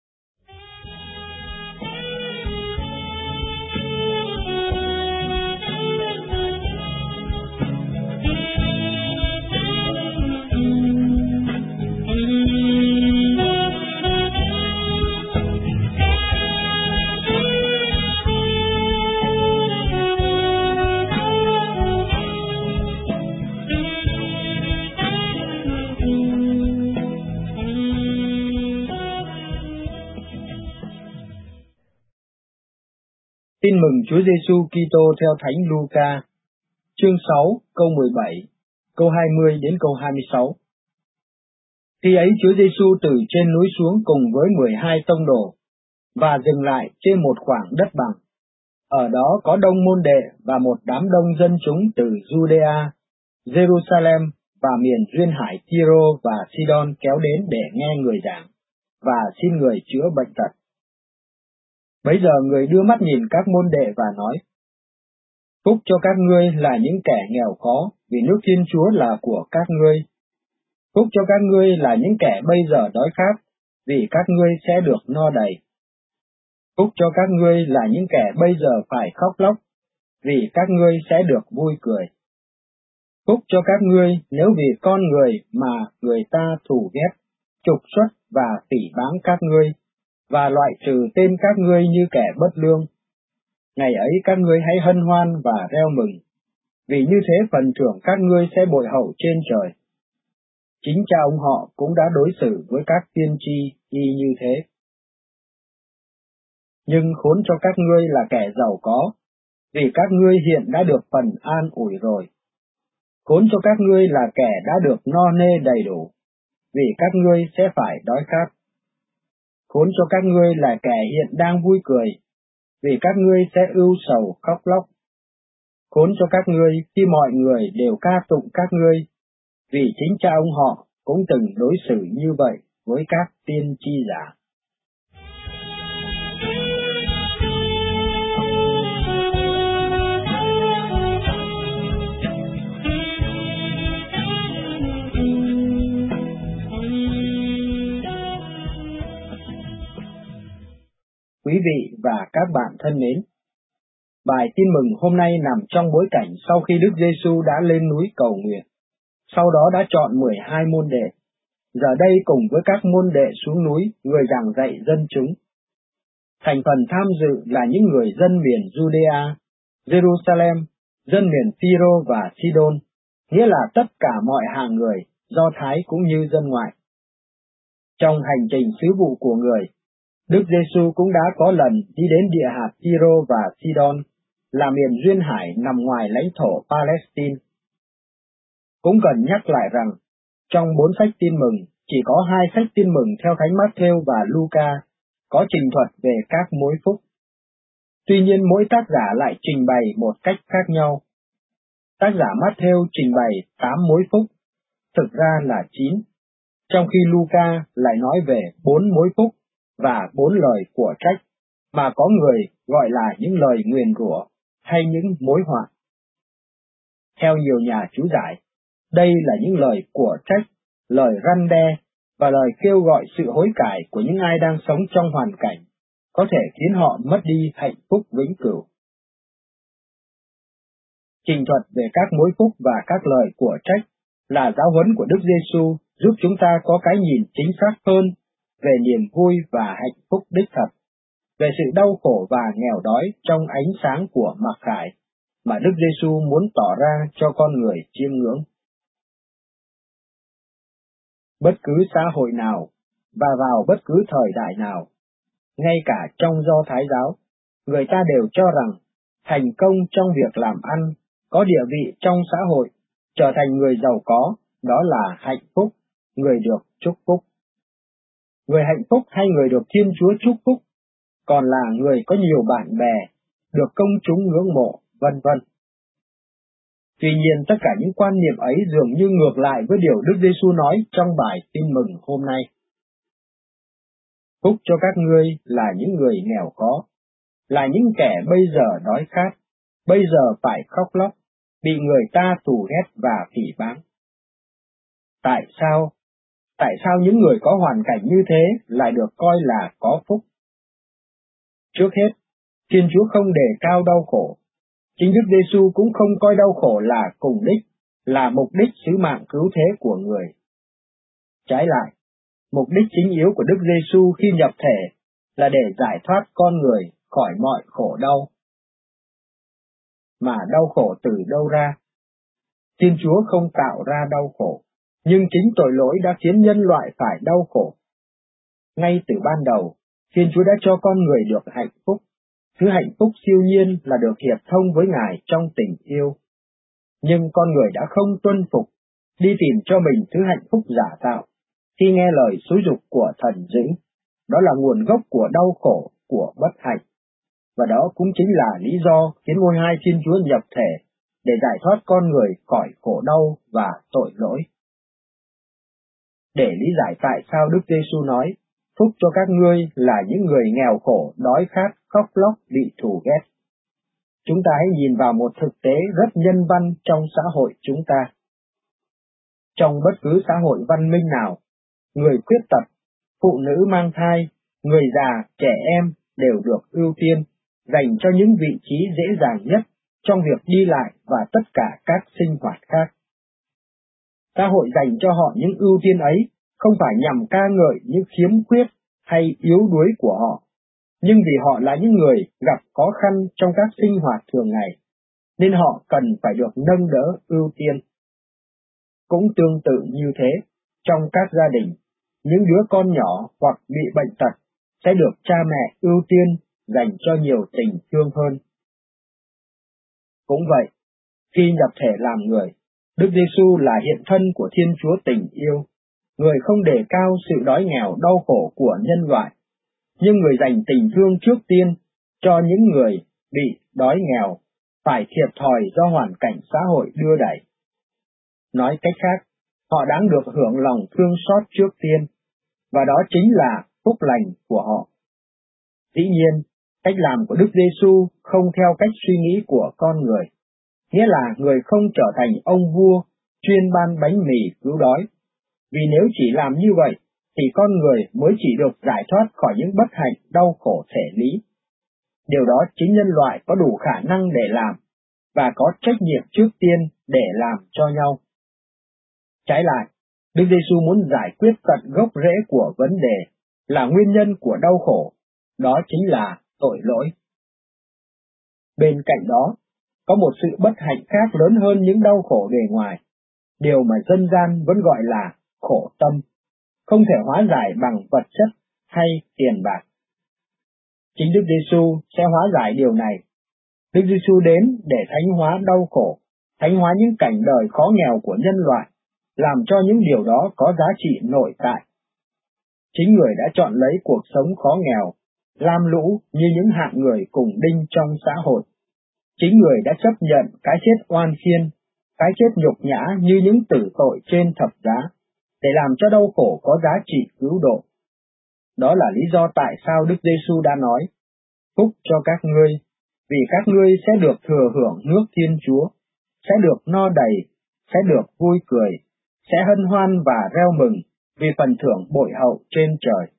Tin mừng Chúa Giêsu Kitô theo Thánh Luca, chương 6, câu 17, câu 20 đến câu 26. Khi ấy Chúa Giêsu từ trên núi xuống cùng với 12 tông đồ, và dừng lại trên một khoảng đất bằng. Ở đó có đông môn đệ và một đám đông dân chúng từ Judea, Jerusalem và miền duyên hải Tyro và Sidon kéo đến để nghe người giảng và xin người chữa bệnh tật. Bấy giờ người đưa mắt nhìn các môn đệ và nói: Phúc cho các ngươi là những kẻ nghèo khó, vì nước Thiên Chúa là của các ngươi. Phúc cho các ngươi là những kẻ bây giờ đói khát, vì các ngươi sẽ được no đầy. Phúc cho các ngươi là những kẻ bây giờ phải khóc lóc, vì các ngươi sẽ được vui cười. Phúc cho các ngươi nếu vì con người mà người ta thù ghét, trục xuất và phỉ báng các ngươi, và loại trừ tên các ngươi như kẻ bất lương. Ngày ấy các ngươi hãy hân hoan và reo mừng, vì như thế phần thưởng các ngươi sẽ bội hậu trên trời. Chính cha ông họ cũng đã đối xử với các tiên tri y như thế. Nhưng khốn cho các ngươi là kẻ giàu có, vì các ngươi hiện đã được phần an ủi rồi. Khốn cho các ngươi là kẻ đã được no nê đầy đủ, vì các ngươi sẽ phải đói khát. Khốn cho các ngươi là kẻ hiện đang vui cười, vì các ngươi sẽ ưu sầu khóc lóc. Khốn cho các ngươi khi mọi người đều ca tụng các ngươi, vì chính cha ông họ cũng từng đối xử như vậy với các tiên tri giả. Quý vị và các bạn thân mến, bài tin mừng hôm nay nằm trong bối cảnh sau khi Đức Giêsu đã lên núi cầu nguyện, sau đó đã chọn 12 môn đệ, giờ đây cùng với các môn đệ xuống núi, người giảng dạy dân chúng. Thành phần tham dự là những người dân miền Judea, Jerusalem, dân miền Tyro và Sidon, nghĩa là tất cả mọi hạng người, Do Thái cũng như dân ngoại. Trong hành trình sứ vụ của người, Đức Giêsu cũng đã có lần đi đến địa hạt Tyro và Sidon, là miền duyên hải nằm ngoài lãnh thổ Palestine. Cũng cần nhắc lại rằng, trong 4 sách tin mừng, chỉ có 2 sách tin mừng theo Thánh Mát-thêu và Luca có trình thuật về các mối phúc. Tuy nhiên mỗi tác giả lại trình bày một cách khác nhau. Tác giả Mát-thêu trình bày 8 mối phúc, thực ra là 9, trong khi Luca lại nói về 4 mối phúc và 4 lời của trách, mà có người gọi là những lời nguyền rủa hay những mối họa. Theo nhiều nhà chú giải, đây là những lời của trách, lời răn đe và lời kêu gọi sự hối cải của những ai đang sống trong hoàn cảnh có thể khiến họ mất đi hạnh phúc vĩnh cửu. Trình thuật về các mối phúc và các lời của trách là giáo huấn của Đức Giêsu giúp chúng ta có cái nhìn chính xác hơn về niềm vui và hạnh phúc đích thật, về sự đau khổ và nghèo đói trong ánh sáng của mặc khải mà Đức Giêsu muốn tỏ ra cho con người chiêm ngưỡng. Bất cứ xã hội nào và vào bất cứ thời đại nào, ngay cả trong Do Thái giáo, người ta đều cho rằng thành công trong việc làm ăn, có địa vị trong xã hội, trở thành người giàu có, đó là hạnh phúc, người được chúc phúc. Người hạnh phúc hay người được Thiên Chúa chúc phúc, còn là người có nhiều bạn bè, được công chúng ngưỡng mộ, vân vân. Tuy nhiên tất cả những quan niệm ấy dường như ngược lại với điều Đức Giêsu nói trong bài tin mừng hôm nay. Phúc cho các ngươi là những người nghèo khó, là những kẻ bây giờ đói khát, bây giờ phải khóc lóc, bị người ta thù ghét và phỉ báng. Tại sao? Tại sao những người có hoàn cảnh như thế lại được coi là có phúc? Trước hết, Thiên Chúa không đề cao đau khổ. Chính Đức Giêsu cũng không coi đau khổ là cùng đích, là mục đích sứ mạng cứu thế của người. Trái lại, mục đích chính yếu của Đức Giêsu khi nhập thể là để giải thoát con người khỏi mọi khổ đau. Mà đau khổ từ đâu ra? Thiên Chúa không tạo ra đau khổ, nhưng chính tội lỗi đã khiến nhân loại phải đau khổ. Ngay từ ban đầu, Thiên Chúa đã cho con người được hạnh phúc. Thứ hạnh phúc siêu nhiên là được hiệp thông với Ngài trong tình yêu. Nhưng con người đã không tuân phục, đi tìm cho mình thứ hạnh phúc giả tạo, khi nghe lời xúi giục của thần dữ. Đó là nguồn gốc của đau khổ, của bất hạnh. Và đó cũng chính là lý do khiến ngôi hai Thiên Chúa nhập thể, để giải thoát con người khỏi khổ đau và tội lỗi. Để lý giải tại sao Đức Giêsu nói, phúc cho các ngươi là những người nghèo khổ, đói khát, khóc lóc, bị thù ghét. Chúng ta hãy nhìn vào một thực tế rất nhân văn trong xã hội chúng ta. Trong bất cứ xã hội văn minh nào, người khuyết tật, phụ nữ mang thai, người già, trẻ em đều được ưu tiên, dành cho những vị trí dễ dàng nhất trong việc đi lại và tất cả các sinh hoạt khác. Xã hội dành cho họ những ưu tiên ấy không phải nhằm ca ngợi những khiếm khuyết hay yếu đuối của họ, nhưng vì họ là những người gặp khó khăn trong các sinh hoạt thường ngày, nên họ cần phải được nâng đỡ ưu tiên. Cũng tương tự như thế, trong các gia đình, những đứa con nhỏ hoặc bị bệnh tật sẽ được cha mẹ ưu tiên dành cho nhiều tình thương hơn. Cũng vậy, khi nhập thể làm người, Đức Giêsu là hiện thân của Thiên Chúa tình yêu, người không đề cao sự đói nghèo đau khổ của nhân loại, nhưng người dành tình thương trước tiên cho những người bị đói nghèo, phải thiệt thòi do hoàn cảnh xã hội đưa đẩy. Nói cách khác, họ đáng được hưởng lòng thương xót trước tiên, và đó chính là phúc lành của họ. Dĩ nhiên, cách làm của Đức Giêsu không theo cách suy nghĩ của con người, nghĩa là người không trở thành ông vua chuyên ban bánh mì cứu đói, vì nếu chỉ làm như vậy, thì con người mới chỉ được giải thoát khỏi những bất hạnh đau khổ thể lý. Điều đó chính nhân loại có đủ khả năng để làm, và có trách nhiệm trước tiên để làm cho nhau. Trái lại, Đức Giêsu muốn giải quyết tận gốc rễ của vấn đề, là nguyên nhân của đau khổ, đó chính là tội lỗi. Bên cạnh đó, có một sự bất hạnh khác lớn hơn những đau khổ bề ngoài, điều mà dân gian vẫn gọi là khổ tâm, không thể hóa giải bằng vật chất hay tiền bạc. Chính Đức Giêsu sẽ hóa giải điều này. Đức Giêsu đến để thánh hóa đau khổ, thánh hóa những cảnh đời khó nghèo của nhân loại, làm cho những điều đó có giá trị nội tại. Chính người đã chọn lấy cuộc sống khó nghèo, lam lũ như những hạng người cùng đinh trong xã hội. Chính người đã chấp nhận cái chết oan khiên, cái chết nhục nhã như những tử tội trên thập giá, để làm cho đau khổ có giá trị cứu độ. Đó là lý do tại sao Đức Giêsu đã nói, phúc cho các ngươi, vì các ngươi sẽ được thừa hưởng nước Thiên Chúa, sẽ được no đầy, sẽ được vui cười, sẽ hân hoan và reo mừng vì phần thưởng bội hậu trên trời.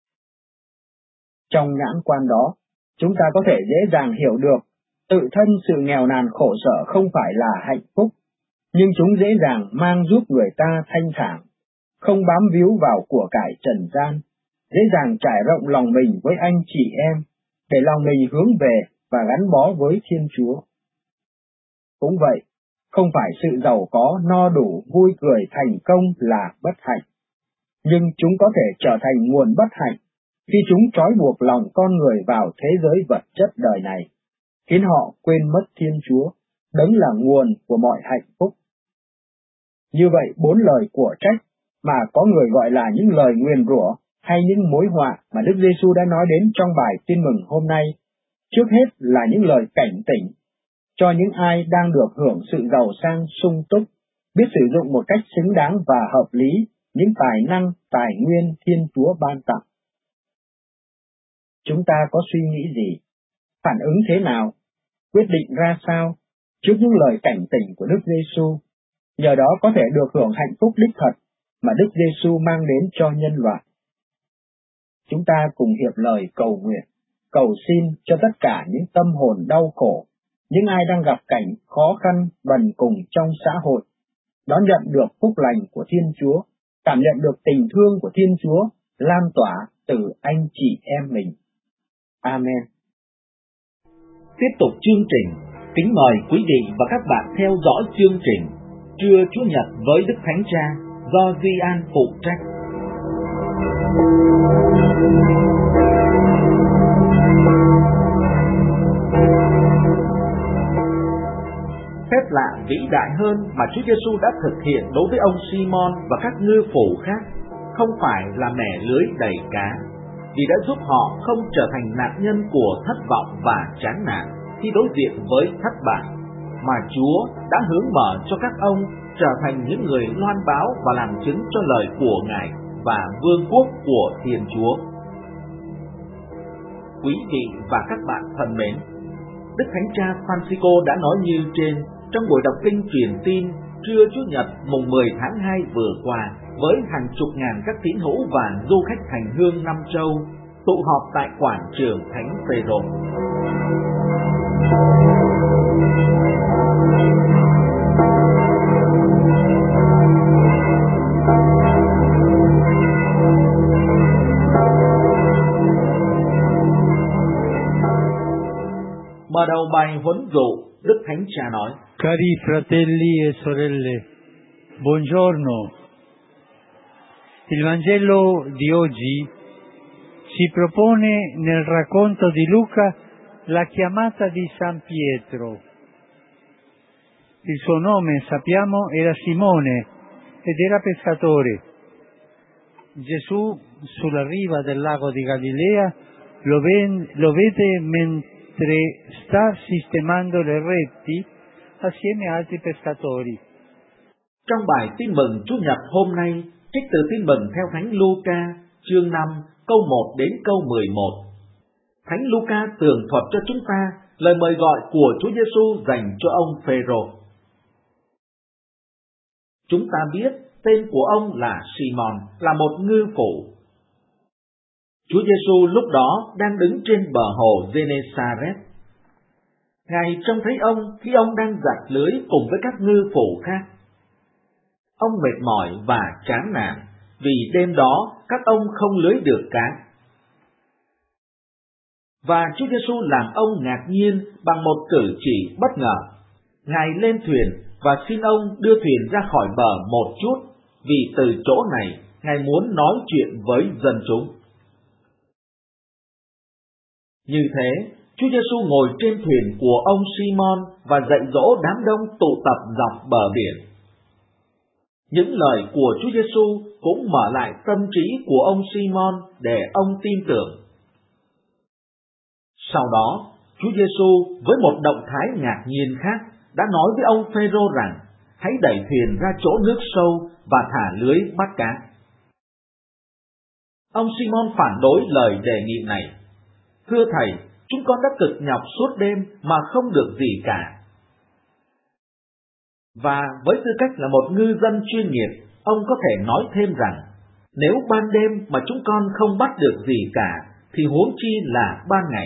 Trong nhãn quan đó, chúng ta có thể dễ dàng hiểu được tự thân sự nghèo nàn khổ sở không phải là hạnh phúc, nhưng chúng dễ dàng mang giúp người ta thanh thản, không bám víu vào của cải trần gian, dễ dàng trải rộng lòng mình với anh chị em, để lòng mình hướng về và gắn bó với Thiên Chúa. Cũng vậy, không phải sự giàu có, no đủ, vui cười, thành công là bất hạnh, nhưng chúng có thể trở thành nguồn bất hạnh khi chúng trói buộc lòng con người vào thế giới vật chất đời này, khiến họ quên mất Thiên Chúa, đấng là nguồn của mọi hạnh phúc. Như vậy, 4 lời của trách mà có người gọi là những lời nguyền rủa hay những mối họa mà Đức Giêsu đã nói đến trong bài tin mừng hôm nay, trước hết là những lời cảnh tỉnh cho những ai đang được hưởng sự giàu sang sung túc, biết sử dụng một cách xứng đáng và hợp lý những tài năng, tài nguyên Thiên Chúa ban tặng. Chúng ta có suy nghĩ gì? Phản ứng thế nào? Quyết định ra sao? trước những lời cảnh tỉnh của Đức Giêsu, nhờ đó có thể được hưởng hạnh phúc đích thật mà Đức Giêsu mang đến cho nhân loại. Chúng ta cùng hiệp lời cầu nguyện, cầu xin cho tất cả những tâm hồn đau khổ, những ai đang gặp cảnh khó khăn, bần cùng trong xã hội, đón nhận được phúc lành của Thiên Chúa, cảm nhận được tình thương của Thiên Chúa lan tỏa từ anh chị em mình. Amen. Tiếp tục chương trình, kính mời quý vị và các bạn theo dõi chương trình Trưa Chúa Nhật với Đức Thánh Cha do Duy An phụ trách. Phép lạ vĩ đại hơn mà Chúa Giêsu đã thực hiện đối với ông Simon và các ngư phủ khác không phải là mẻ lưới đầy cá, vì đã giúp họ không trở thành nạn nhân của thất vọng và chán nản khi đối diện với thất bại, mà Chúa đã hướng mở cho các ông trở thành những người loan báo và làm chứng cho lời của Ngài và vương quốc của Thiên Chúa. Quý vị và các bạn thân mến, Đức Thánh Cha Francisco đã nói như trên trong buổi đọc kinh truyền tin trưa Chủ nhật mùng 10 tháng 2 vừa qua với hàng chục ngàn các tín hữu và du khách hành hương năm châu tụ họp tại quảng trường Thánh Phêrô. Mở đầu bài huấn dụ, Đức Thánh Cha nói: Cari fratelli e sorelle, buongiorno. Il Vangelo di oggi si propone nel racconto di Luca la chiamata di San Pietro. Il suo nome, sappiamo, era Simone ed era pescatore. Gesù, sulla riva del lago di Galilea, lo vede mentre sta sistemando le reti assieme a altri pescatori. Trong bài tin mừng Chủ nhật hôm nay, trích từ tin mừng theo Thánh Luca, chương 5, câu 1 đến câu 11. Thánh Luca tường thuật cho chúng ta lời mời gọi của Chúa Giêsu dành cho ông Phêrô. Chúng ta biết tên của ông là Simon, là một ngư phủ. Chúa Giêsu lúc đó đang đứng trên bờ hồ Genesaret. Ngài trông thấy ông khi ông đang giặt lưới cùng với các ngư phủ khác. Ông mệt mỏi và chán nản vì đêm đó các ông không lưới được cá. Và Chúa Giêsu làm ông ngạc nhiên bằng một cử chỉ bất ngờ. Ngài lên thuyền và xin ông đưa thuyền ra khỏi bờ một chút, vì từ chỗ này Ngài muốn nói chuyện với dân chúng. Như thế, Chúa Giêsu ngồi trên thuyền của ông Simon và dạy dỗ đám đông tụ tập dọc bờ biển. Những lời của Chúa Giêsu cũng mở lại tâm trí của ông Simon để ông tin tưởng. Sau đó, Chúa Giêsu với một động thái ngạc nhiên khác đã nói với ông Phêrô rằng hãy đẩy thuyền ra chỗ nước sâu và thả lưới bắt cá. Ông Simon phản đối lời đề nghị này. Thưa Thầy, chúng con đã cực nhọc suốt đêm mà không được gì cả. Và với tư cách là một ngư dân chuyên nghiệp, ông có thể nói thêm rằng, nếu ban đêm mà chúng con không bắt được gì cả, thì huống chi là ban ngày.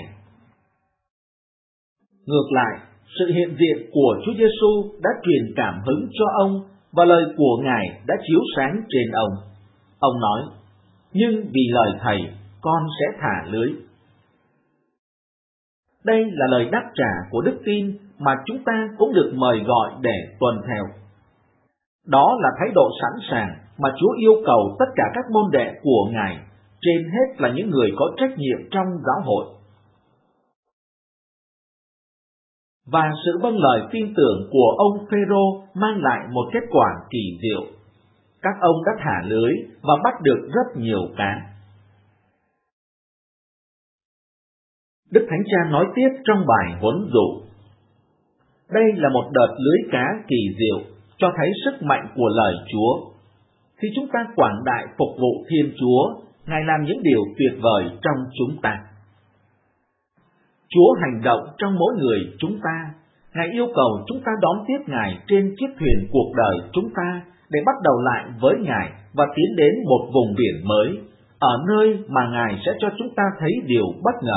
Ngược lại, sự hiện diện của Chúa Giêsu đã truyền cảm hứng cho ông và lời của Ngài đã chiếu sáng trên ông. Ông nói, nhưng vì lời Thầy, con sẽ thả lưới. Đây là lời đáp trả của đức tin mà chúng ta cũng được mời gọi để tuân theo. Đó là thái độ sẵn sàng mà Chúa yêu cầu tất cả các môn đệ của Ngài, trên hết là những người có trách nhiệm trong giáo hội. Và sự vâng lời tin tưởng của ông Phêrô mang lại một kết quả kỳ diệu. Các ông đã thả lưới và bắt được rất nhiều cá. Đức Thánh Cha nói tiếp trong bài huấn dụ. Đây là một đợt lưới cá kỳ diệu, cho thấy sức mạnh của lời Chúa. Khi chúng ta quảng đại phục vụ Thiên Chúa, Ngài làm những điều tuyệt vời trong chúng ta. Chúa hành động trong mỗi người chúng ta, Ngài yêu cầu chúng ta đón tiếp Ngài trên chiếc thuyền cuộc đời chúng ta để bắt đầu lại với Ngài và tiến đến một vùng biển mới, ở nơi mà Ngài sẽ cho chúng ta thấy điều bất ngờ.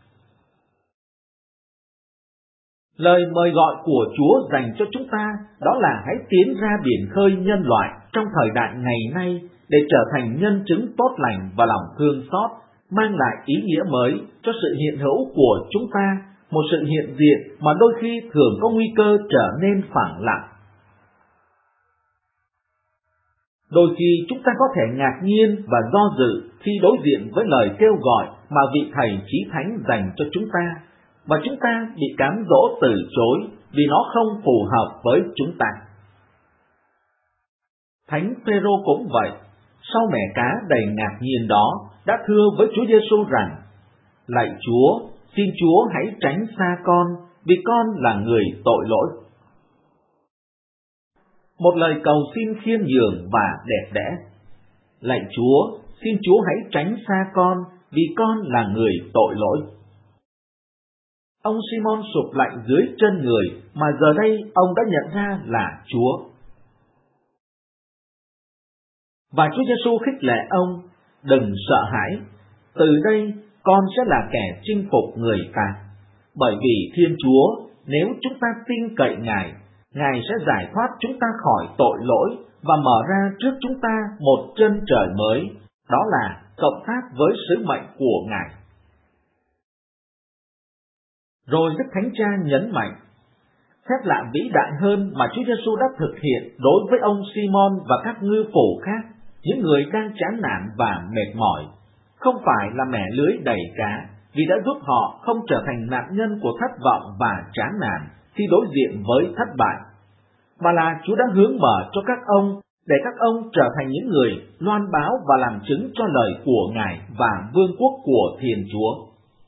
Lời mời gọi của Chúa dành cho chúng ta đó là hãy tiến ra biển khơi nhân loại trong thời đại ngày nay để trở thành nhân chứng tốt lành và lòng thương xót, mang lại ý nghĩa mới cho sự hiện hữu của chúng ta, một sự hiện diện mà đôi khi thường có nguy cơ trở nên phẳng lặng. Đôi khi chúng ta có thể ngạc nhiên và do dự khi đối diện với lời kêu gọi mà vị Thầy Chí Thánh dành cho chúng ta, và chúng ta bị cám dỗ từ chối vì nó không phù hợp với chúng ta. Thánh Phêrô cũng vậy, sau mẻ cá đầy ngạc nhiên đó, đã thưa với Chúa Giêsu rằng: Lạy Chúa, xin Chúa hãy tránh xa con, vì con là người tội lỗi. Một lời cầu xin khiêm nhường và đẹp đẽ. Lạy Chúa, xin Chúa hãy tránh xa con, vì con là người tội lỗi. Ông Simon sụp lạy dưới chân người mà giờ đây ông đã nhận ra là Chúa. Và Chúa Giêsu khích lệ ông: đừng sợ hãi, từ đây con sẽ là kẻ chinh phục người ta. Bởi vì Thiên Chúa, nếu chúng ta tin cậy Ngài, Ngài sẽ giải thoát chúng ta khỏi tội lỗi và mở ra trước chúng ta một chân trời mới, đó là cộng tác với sứ mệnh của Ngài. Rồi Đức Thánh Cha nhấn mạnh, phép lạ vĩ đại hơn mà Chúa Giêsu đã thực hiện đối với ông Simon và các ngư phủ khác, những người đang chán nản và mệt mỏi, không phải là mẻ lưới đầy cá, vì đã giúp họ không trở thành nạn nhân của thất vọng và chán nản khi đối diện với thất bại, mà là Chúa đã hướng mở cho các ông để các ông trở thành những người loan báo và làm chứng cho lời của Ngài và vương quốc của Thiên Chúa.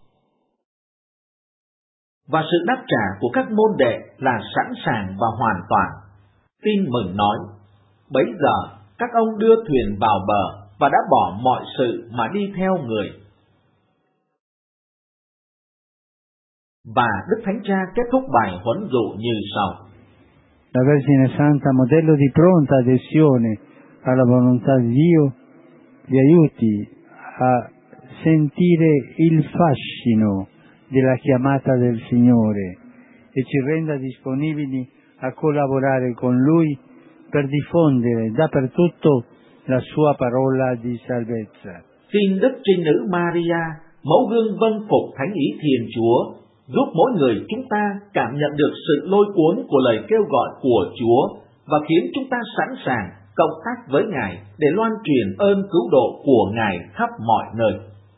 Và sự đáp trả của các môn đệ là sẵn sàng và hoàn toàn. Tin mừng nói, bấy giờ các ông đưa thuyền vào bờ và đã bỏ mọi sự mà đi theo người. Và Đức Thánh Cha kết thúc bài huấn dụ như sau. La Vergine Santa, modello di pronta adesione alla volontà di Dio, vi aiuti a sentire il fascino della chiamata del Signore e ci renda disponibili a collaborare con Lui per diffondere dappertutto la sua parola di salvezza. Xin Đức Trinh Nữ Maria, mẫu gương vâng phục thánh ý Thiên Chúa, giúp mỗi người chúng ta cảm nhận được sự lôi cuốn của lời kêu gọi của Chúa và khiến chúng ta sẵn sàng cộng tác với Ngài để loan truyền ơn cứu độ của Ngài khắp mọi nơi.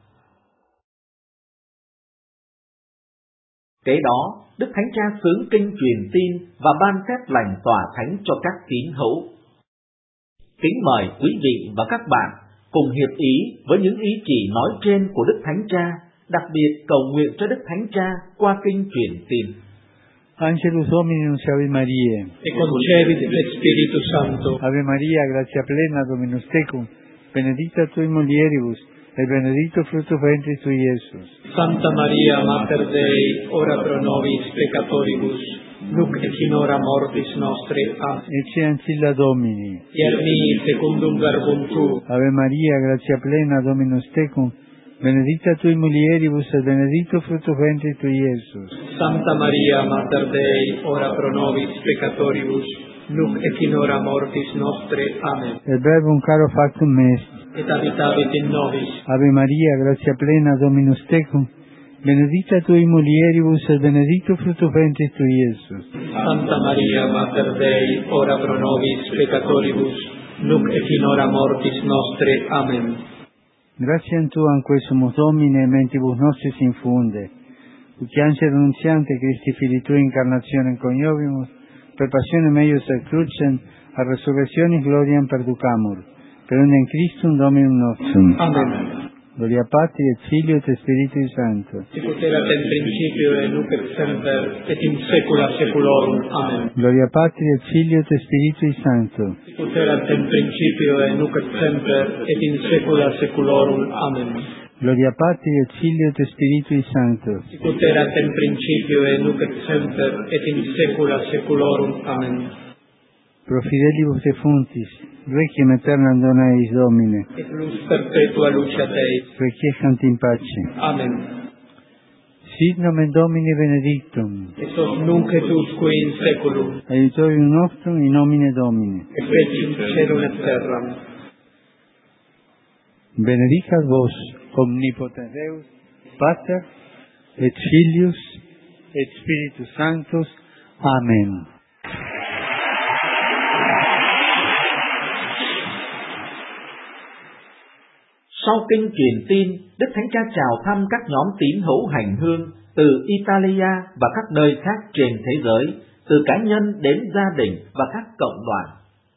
Kế đó, Đức Thánh Cha xướng kinh truyền tin và ban phép lành tỏa thánh cho các tín hữu. Kính mời quý vị và các bạn cùng hiệp ý với những ý chỉ nói trên của Đức Thánh Cha, đặc biệt cầu nguyện cho Đức Thánh Cha qua kinh truyền tin. Angelus Dominus Ave Mariae, e concebit et Spiritus Sancto. Ave Maria, gratia plena, Dominus tecum, benedicta tui mulieribus, et benedictus fructus ventris tui, Iesus. Santa Maria, Mater Dei, ora pro nobis peccatoribus, nunc et in hora mortis nostre. Amen. Ecce ancilla Domini. Ierni secundum verbum tu. Ave Maria, gratia plena, Dominus tecum, benedicta tui mulieribus, et benedictus fructus ventris tui, Iesus. Santa Maria, Mater Dei, ora pro nobis peccatoribus, nunc et in hora mortis nostre. Amen. Et verbum caro factum est, et habitavit in nobis. Ave Maria, gratia plena, Dominus tecum, benedicta tui mulieribus, et benedictus fructus ventris tui, Iesus. Santa Maria, Mater Dei, ora pro nobis peccatoribus, nunc et in hora mortis nostre. Amen. Gratiam Tuam quae sumus Domine, mentibus nostris infunde, ut angelo annunziante Christi Filii Tui incarnationem coniovimus, per passionem eius et crucem, a resurrectionis gloriam perducamur, per unum Christum Dominum nostrum. Amen. Gloria Patri et Filio et Spiritui Sancto. Sicut erat in principio et nunc et semper et in saecula saeculorum. Amen. Gloria Patri et Filio et Spiritui Sancto. Sicut erat in principio et nunc et semper et in saecula saeculorum. Amen. Gloria Patri et Filio et Spiritui Sancto. Sicut erat in principio et nunc et semper et in saecula saeculorum. Amen. Pro fidelibus defuntis, requiem aeternam dona eis Domine. Et lux perpetua luceat eis. Requiescant in pace. Amen. Sit nomen Domini benedictum. Et sos nunc et usque in saeculum. Aiutorium nostrum in nomine Domini. Et fecit caelum et terram. Benedicat vos, omnipotens Deus, Pater, et Filius, et Spiritus Sanctus. Amen. Sau kinh truyền tin, Đức Thánh Cha chào thăm các nhóm tín hữu hành hương từ Italia và các nơi khác trên thế giới, từ cá nhân đến gia đình và các cộng đoàn.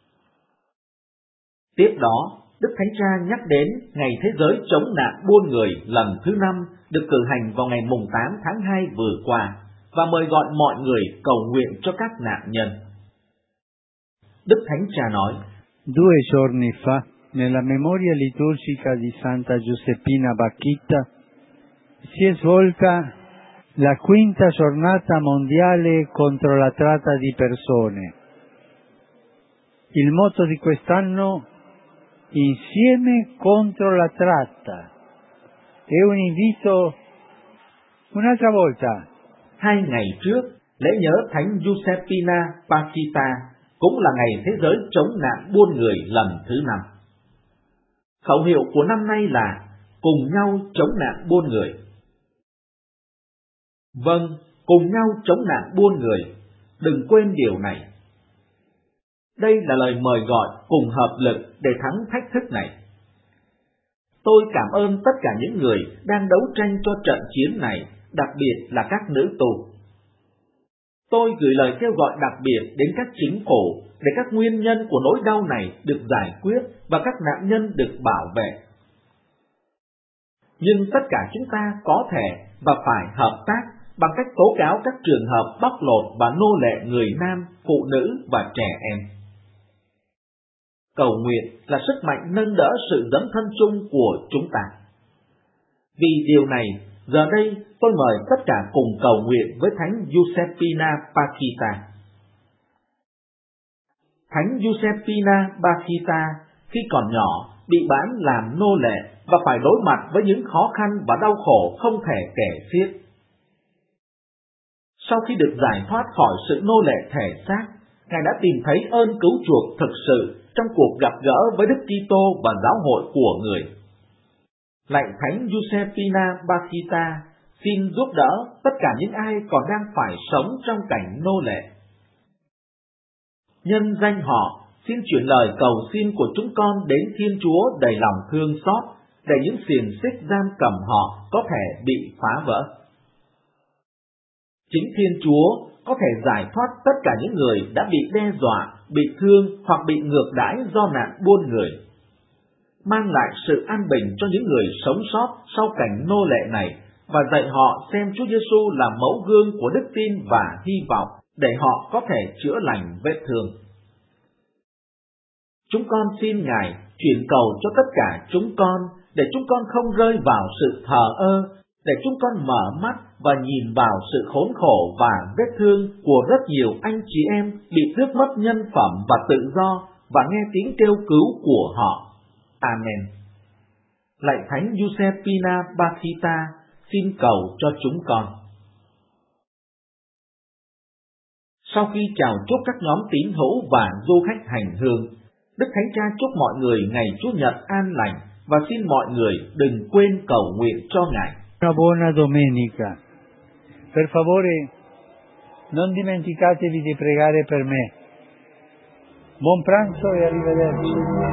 Tiếp đó, Đức Thánh Cha nhắc đến Ngày Thế giới chống nạn buôn người lần thứ 5 được cử hành vào ngày mùng 8 tháng 2 vừa qua và mời gọi mọi người cầu nguyện cho các nạn nhân. Đức Thánh Cha nói: 2 giorni fa, nella memoria liturgica di Santa Giuseppina Bakhita, si è svolta la quinta giornata mondiale contro la tratta di persone. Il motto di quest'anno: Insieme contro la tratta. È un invito. Un'altra volta. 2 ngày trước, lễ nhớ Thánh Giuseppina Bakhita cũng là Ngày Thế giới chống nạn buôn người lần thứ 5. Khẩu hiệu của năm nay là cùng nhau chống nạn buôn người. Vâng, cùng nhau chống nạn buôn người. Đừng quên điều này. Đây là lời mời gọi cùng hợp lực để thắng thách thức này. Tôi cảm ơn tất cả những người đang đấu tranh cho trận chiến này, đặc biệt là các nữ tù. Tôi gửi lời kêu gọi đặc biệt đến các chính phủ để các nguyên nhân của nỗi đau này được giải quyết và các nạn nhân được bảo vệ. Nhưng tất cả chúng ta có thể và phải hợp tác bằng cách tố cáo các trường hợp bóc lột và nô lệ người nam, phụ nữ và trẻ em. Cầu nguyện là sức mạnh nâng đỡ sự dấn thân chung của chúng ta. Vì điều này, giờ đây tôi mời tất cả cùng cầu nguyện với Thánh Giuseppina Bakhita. Thánh Giuseppina Bakhita khi còn nhỏ bị bán làm nô lệ và phải đối mặt với những khó khăn và đau khổ không thể kể xiết. Sau khi được giải thoát khỏi sự nô lệ thể xác, Ngài đã tìm thấy ơn cứu chuộc thực sự trong cuộc gặp gỡ với Đức Kitô và giáo hội của người. Lạy Thánh Giuseppina Bakhita, xin giúp đỡ tất cả những ai còn đang phải sống trong cảnh nô lệ. Nhân danh họ, xin chuyển lời cầu xin của chúng con đến Thiên Chúa đầy lòng thương xót, để những xiềng xích giam cầm họ có thể bị phá vỡ. Chính Thiên Chúa có thể giải thoát tất cả những người đã bị đe dọa, bị thương hoặc bị ngược đãi do nạn buôn người, mang lại sự an bình cho những người sống sót sau cảnh nô lệ này và dạy họ xem Chúa Giêsu là mẫu gương của đức tin và hy vọng để họ có thể chữa lành vết thương. Chúng con xin Ngài chuyển cầu cho tất cả chúng con để chúng con không rơi vào sự thờ ơ, để chúng con mở mắt và nhìn vào sự khốn khổ và vết thương của rất nhiều anh chị em bị tước mất nhân phẩm và tự do và nghe tiếng kêu cứu của họ. Amen. Lạy Thánh Giuseppina Bakhita, xin cầu cho chúng con. Sau khi chào chúc các nhóm tín hữu và du khách hành hương, Đức Thánh Cha chúc mọi người ngày Chủ nhật an lành và xin mọi người đừng quên cầu nguyện cho Ngài. Una buona domenica. Per favore, non dimenticatevi di pregare per me. Buon pranzo e arrivederci.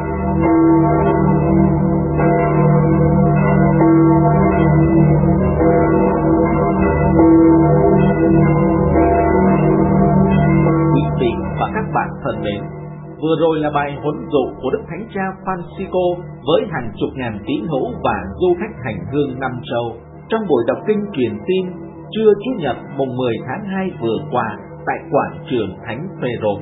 Quý vị và các bạn thân mến, vừa rồi là bài huấn dụ của Đức Thánh Cha Francisco với hàng chục ngàn tín hữu và du khách hành hương năm châu trong buổi đọc kinh truyền tin trưa Chủ nhật mùng 10 tháng 2 vừa qua tại quảng trường Thánh Phêrô.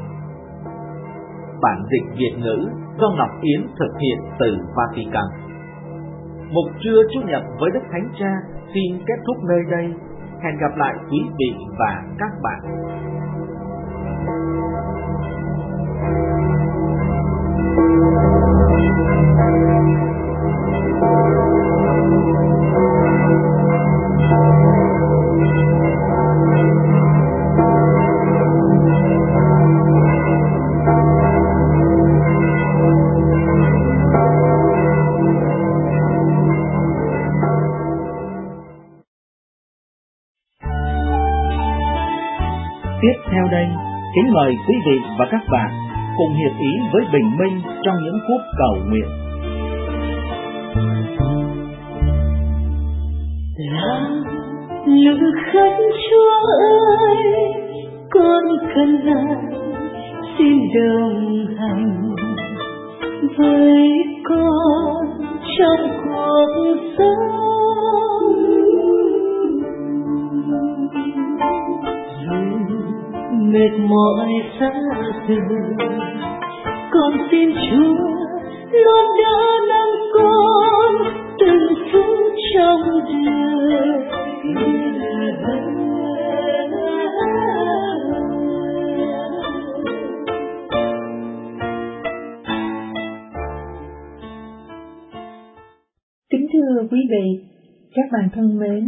Bản dịch Việt ngữ do Ngọc Yến thực hiện từ Vatican. Mục trưa Chủ nhật với Đức Thánh Cha xin kết thúc nơi đây. Hẹn gặp lại quý vị và các bạn. Tiếp theo đây, kính mời quý vị và các bạn cùng hiệp ý với Bình Minh trong những phút cầu nguyện. Làm lữ khách Chúa ơi, con cần lại xin đồng hành với con trong cuộc sống. Mệt mỏi xa từ, con xin Chúa luôn đỡ nâng con từng phút trong đời. Kính thưa quý vị, các bạn thân mến,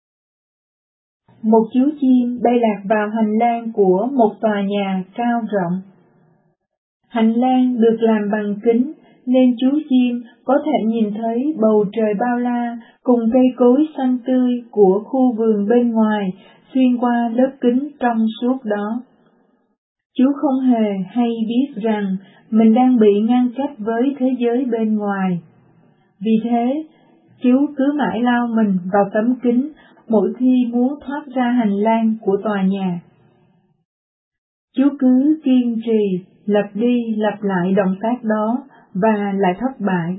một chú chim bay lạc vào hành lang của một tòa nhà cao rộng. Hành lang được làm bằng kính nên chú chim có thể nhìn thấy bầu trời bao la cùng cây cối xanh tươi của khu vườn bên ngoài xuyên qua lớp kính trong suốt đó. Chú không hề hay biết rằng mình đang bị ngăn cách với thế giới bên ngoài. Vì thế, chú cứ mãi lao mình vào tấm kính mỗi khi muốn thoát ra hành lang của tòa nhà. Chú cứ kiên trì lặp đi lặp lại động tác đó và lại thất bại.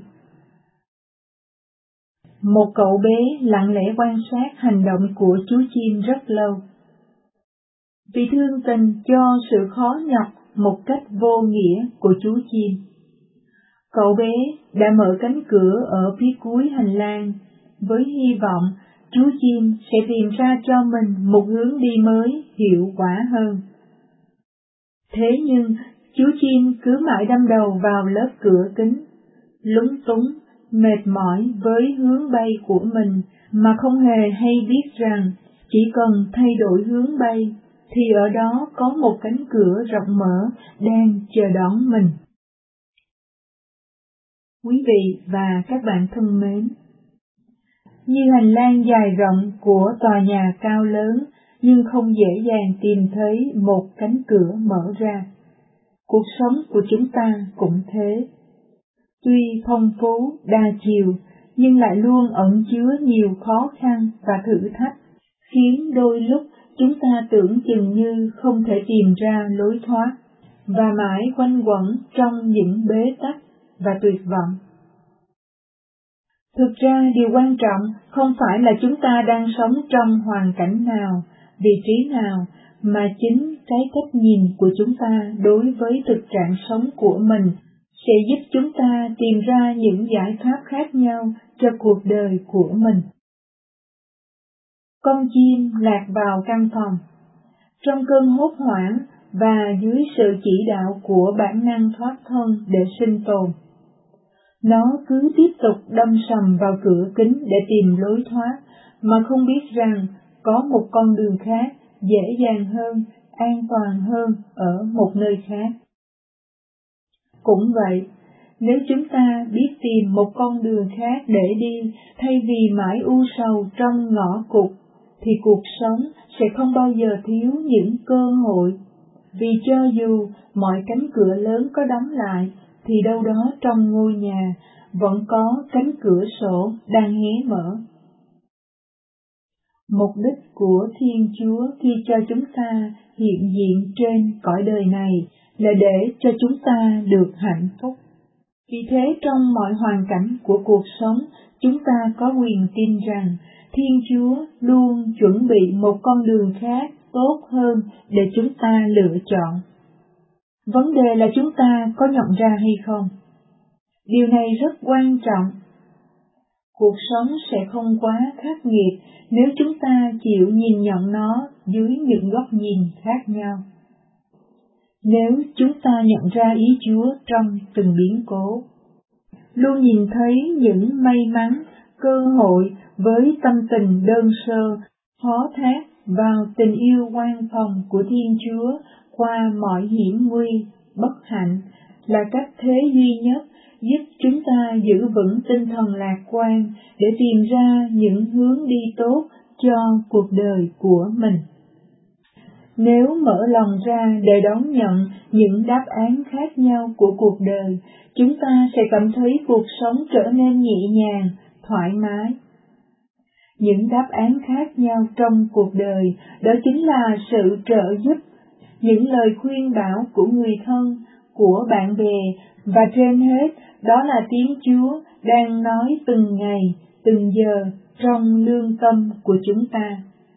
Một cậu bé lặng lẽ quan sát hành động của chú chim rất lâu. Vì thương tình cho sự khó nhọc một cách vô nghĩa của chú chim, cậu bé đã mở cánh cửa ở phía cuối hành lang với hy vọng chú chim sẽ tìm ra cho mình một hướng đi mới hiệu quả hơn. Thế nhưng, chú chim cứ mãi đâm đầu vào lớp cửa kính, lúng túng, mệt mỏi với hướng bay của mình mà không hề hay biết rằng chỉ cần thay đổi hướng bay thì ở đó có một cánh cửa rộng mở đang chờ đón mình. Quý vị và các bạn thân mến, như hành lang dài rộng của tòa nhà cao lớn nhưng không dễ dàng tìm thấy một cánh cửa mở ra, cuộc sống của chúng ta cũng thế. Tuy phong phú, đa chiều, nhưng lại luôn ẩn chứa nhiều khó khăn và thử thách, khiến đôi lúc chúng ta tưởng chừng như không thể tìm ra lối thoát, và mãi quanh quẩn trong những bế tắc và tuyệt vọng. Thực ra điều quan trọng không phải là chúng ta đang sống trong hoàn cảnh nào, vị trí nào, mà chính cái cách nhìn của chúng ta đối với thực trạng sống của mình sẽ giúp chúng ta tìm ra những giải pháp khác nhau cho cuộc đời của mình. Con chim lạc vào căn phòng. Trong cơn hốt hoảng và dưới sự chỉ đạo của bản năng thoát thân để sinh tồn, nó cứ tiếp tục đâm sầm vào cửa kính để tìm lối thoát, mà không biết rằng có một con đường khác, dễ dàng hơn, an toàn hơn ở một nơi khác. Cũng vậy, nếu chúng ta biết tìm một con đường khác để đi, thay vì mãi u sầu trong ngõ cụt, thì cuộc sống sẽ không bao giờ thiếu những cơ hội. Vì cho dù mọi cánh cửa lớn có đóng lại, thì đâu đó trong ngôi nhà vẫn có cánh cửa sổ đang hé mở. Mục đích của Thiên Chúa khi cho chúng ta hiện diện trên cõi đời này là để cho chúng ta được hạnh phúc. Vì thế trong mọi hoàn cảnh của cuộc sống, chúng ta có quyền tin rằng Thiên Chúa luôn chuẩn bị một con đường khác tốt hơn để chúng ta lựa chọn. Vấn đề là chúng ta có nhận ra hay không? Điều này rất quan trọng. cuộc sống sẽ không quá khắc nghiệt nếu chúng ta chịu nhìn nhận nó dưới những góc nhìn khác nhau. Nếu chúng ta nhận ra ý Chúa trong từng biến cố, luôn nhìn thấy những may mắn, cơ hội với tâm tình đơn sơ, phó thác vào tình yêu quan phòng của Thiên Chúa qua mọi hiểm nguy, bất hạnh, là cách thế duy nhất giúp chúng ta giữ vững tinh thần lạc quan để tìm ra những hướng đi tốt cho cuộc đời của mình. Nếu mở lòng ra để đón nhận những đáp án khác nhau của cuộc đời, chúng ta sẽ cảm thấy cuộc sống trở nên nhẹ nhàng, thoải mái. Những đáp án khác nhau trong cuộc đời, đó chính là sự trợ giúp, những lời khuyên bảo của người thân, của bạn bè, và trên hết, đó là tiếng Chúa đang nói từng ngày, từng giờ trong lương tâm của chúng ta.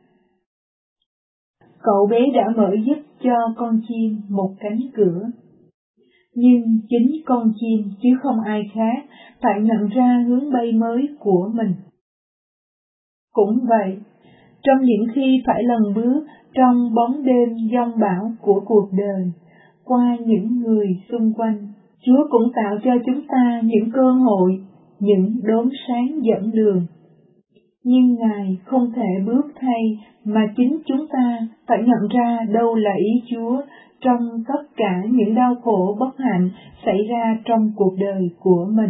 Cậu bé đã mở giúp cho con chim một cánh cửa. Nhưng chính con chim chứ không ai khác phải nhận ra hướng bay mới của mình. Cũng vậy, trong những khi phải lần bước trong bóng đêm giông bão của cuộc đời, qua những người xung quanh, Chúa cũng tạo cho chúng ta những cơ hội, những đốm sáng dẫn đường. Nhưng Ngài không thể bước thay mà chính chúng ta phải nhận ra đâu là ý Chúa trong tất cả những đau khổ bất hạnh xảy ra trong cuộc đời của mình.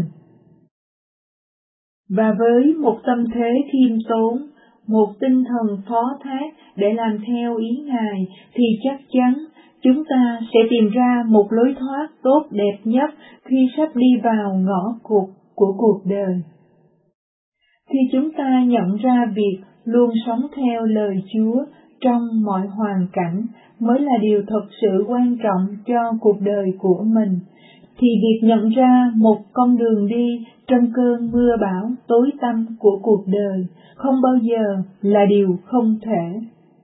Và với một tâm thế khiêm tốn, một tinh thần phó thác để làm theo ý Ngài, thì chắc chắn chúng ta sẽ tìm ra một lối thoát tốt đẹp nhất khi sắp đi vào ngõ cụt của cuộc đời. Khi chúng ta nhận ra việc luôn sống theo lời Chúa trong mọi hoàn cảnh mới là điều thật sự quan trọng cho cuộc đời của mình, thì việc nhận ra một con đường đi trong cơn mưa bão tối tăm của cuộc đời không bao giờ là điều không thể.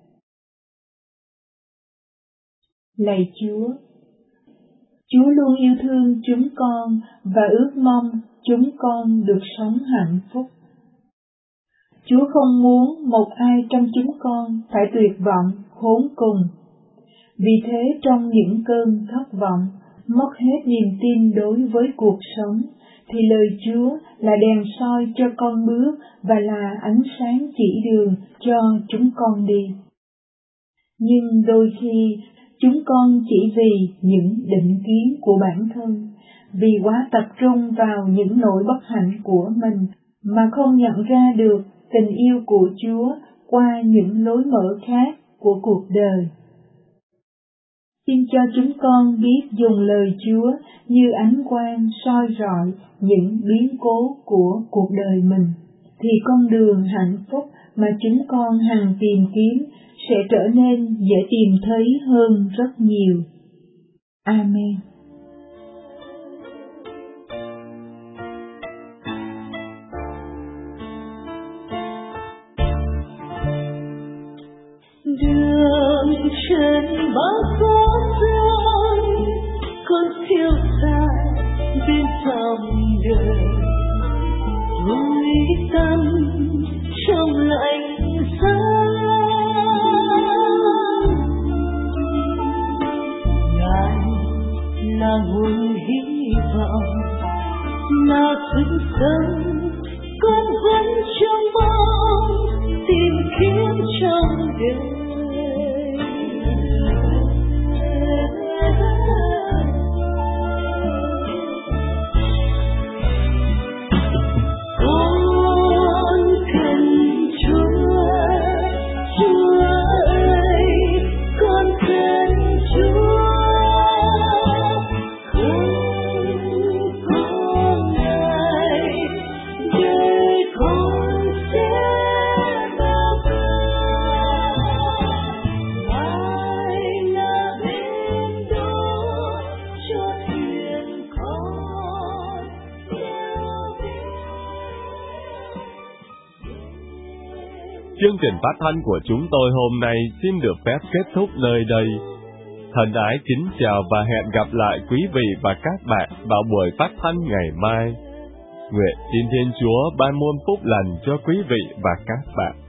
Lạy Chúa, Chúa luôn yêu thương chúng con và ước mong chúng con được sống hạnh phúc. Chúa không muốn một ai trong chúng con phải tuyệt vọng, khốn cùng. Vì thế trong những cơn thất vọng, mất hết niềm tin đối với cuộc sống, thì lời Chúa là đèn soi cho con bước và là ánh sáng chỉ đường cho chúng con đi. Nhưng đôi khi, chúng con chỉ vì những định kiến của bản thân, vì quá tập trung vào những nỗi bất hạnh của mình, mà không nhận ra được tình yêu của Chúa qua những lối mở khác của cuộc đời. Xin cho chúng con biết dùng lời Chúa như ánh quang soi rọi những biến cố của cuộc đời mình, thì con đường hạnh phúc mà chúng con hằng tìm kiếm sẽ trở nên dễ tìm thấy hơn rất nhiều. Amen. Đường trên bao gió rơi, con phiêu dài bên dòng đời, vui tâm trong lạnh giá. Ngài là nguồn hy vọng mà thức dậy con vẫn trong mong tìm kiếm trong đời. Chương trình phát thanh của chúng tôi hôm nay xin được phép kết thúc nơi đây. Thân ái kính chào và hẹn gặp lại quý vị và các bạn vào buổi phát thanh ngày mai. Nguyện xin Thiên Chúa ban muôn phúc lành cho quý vị và các bạn.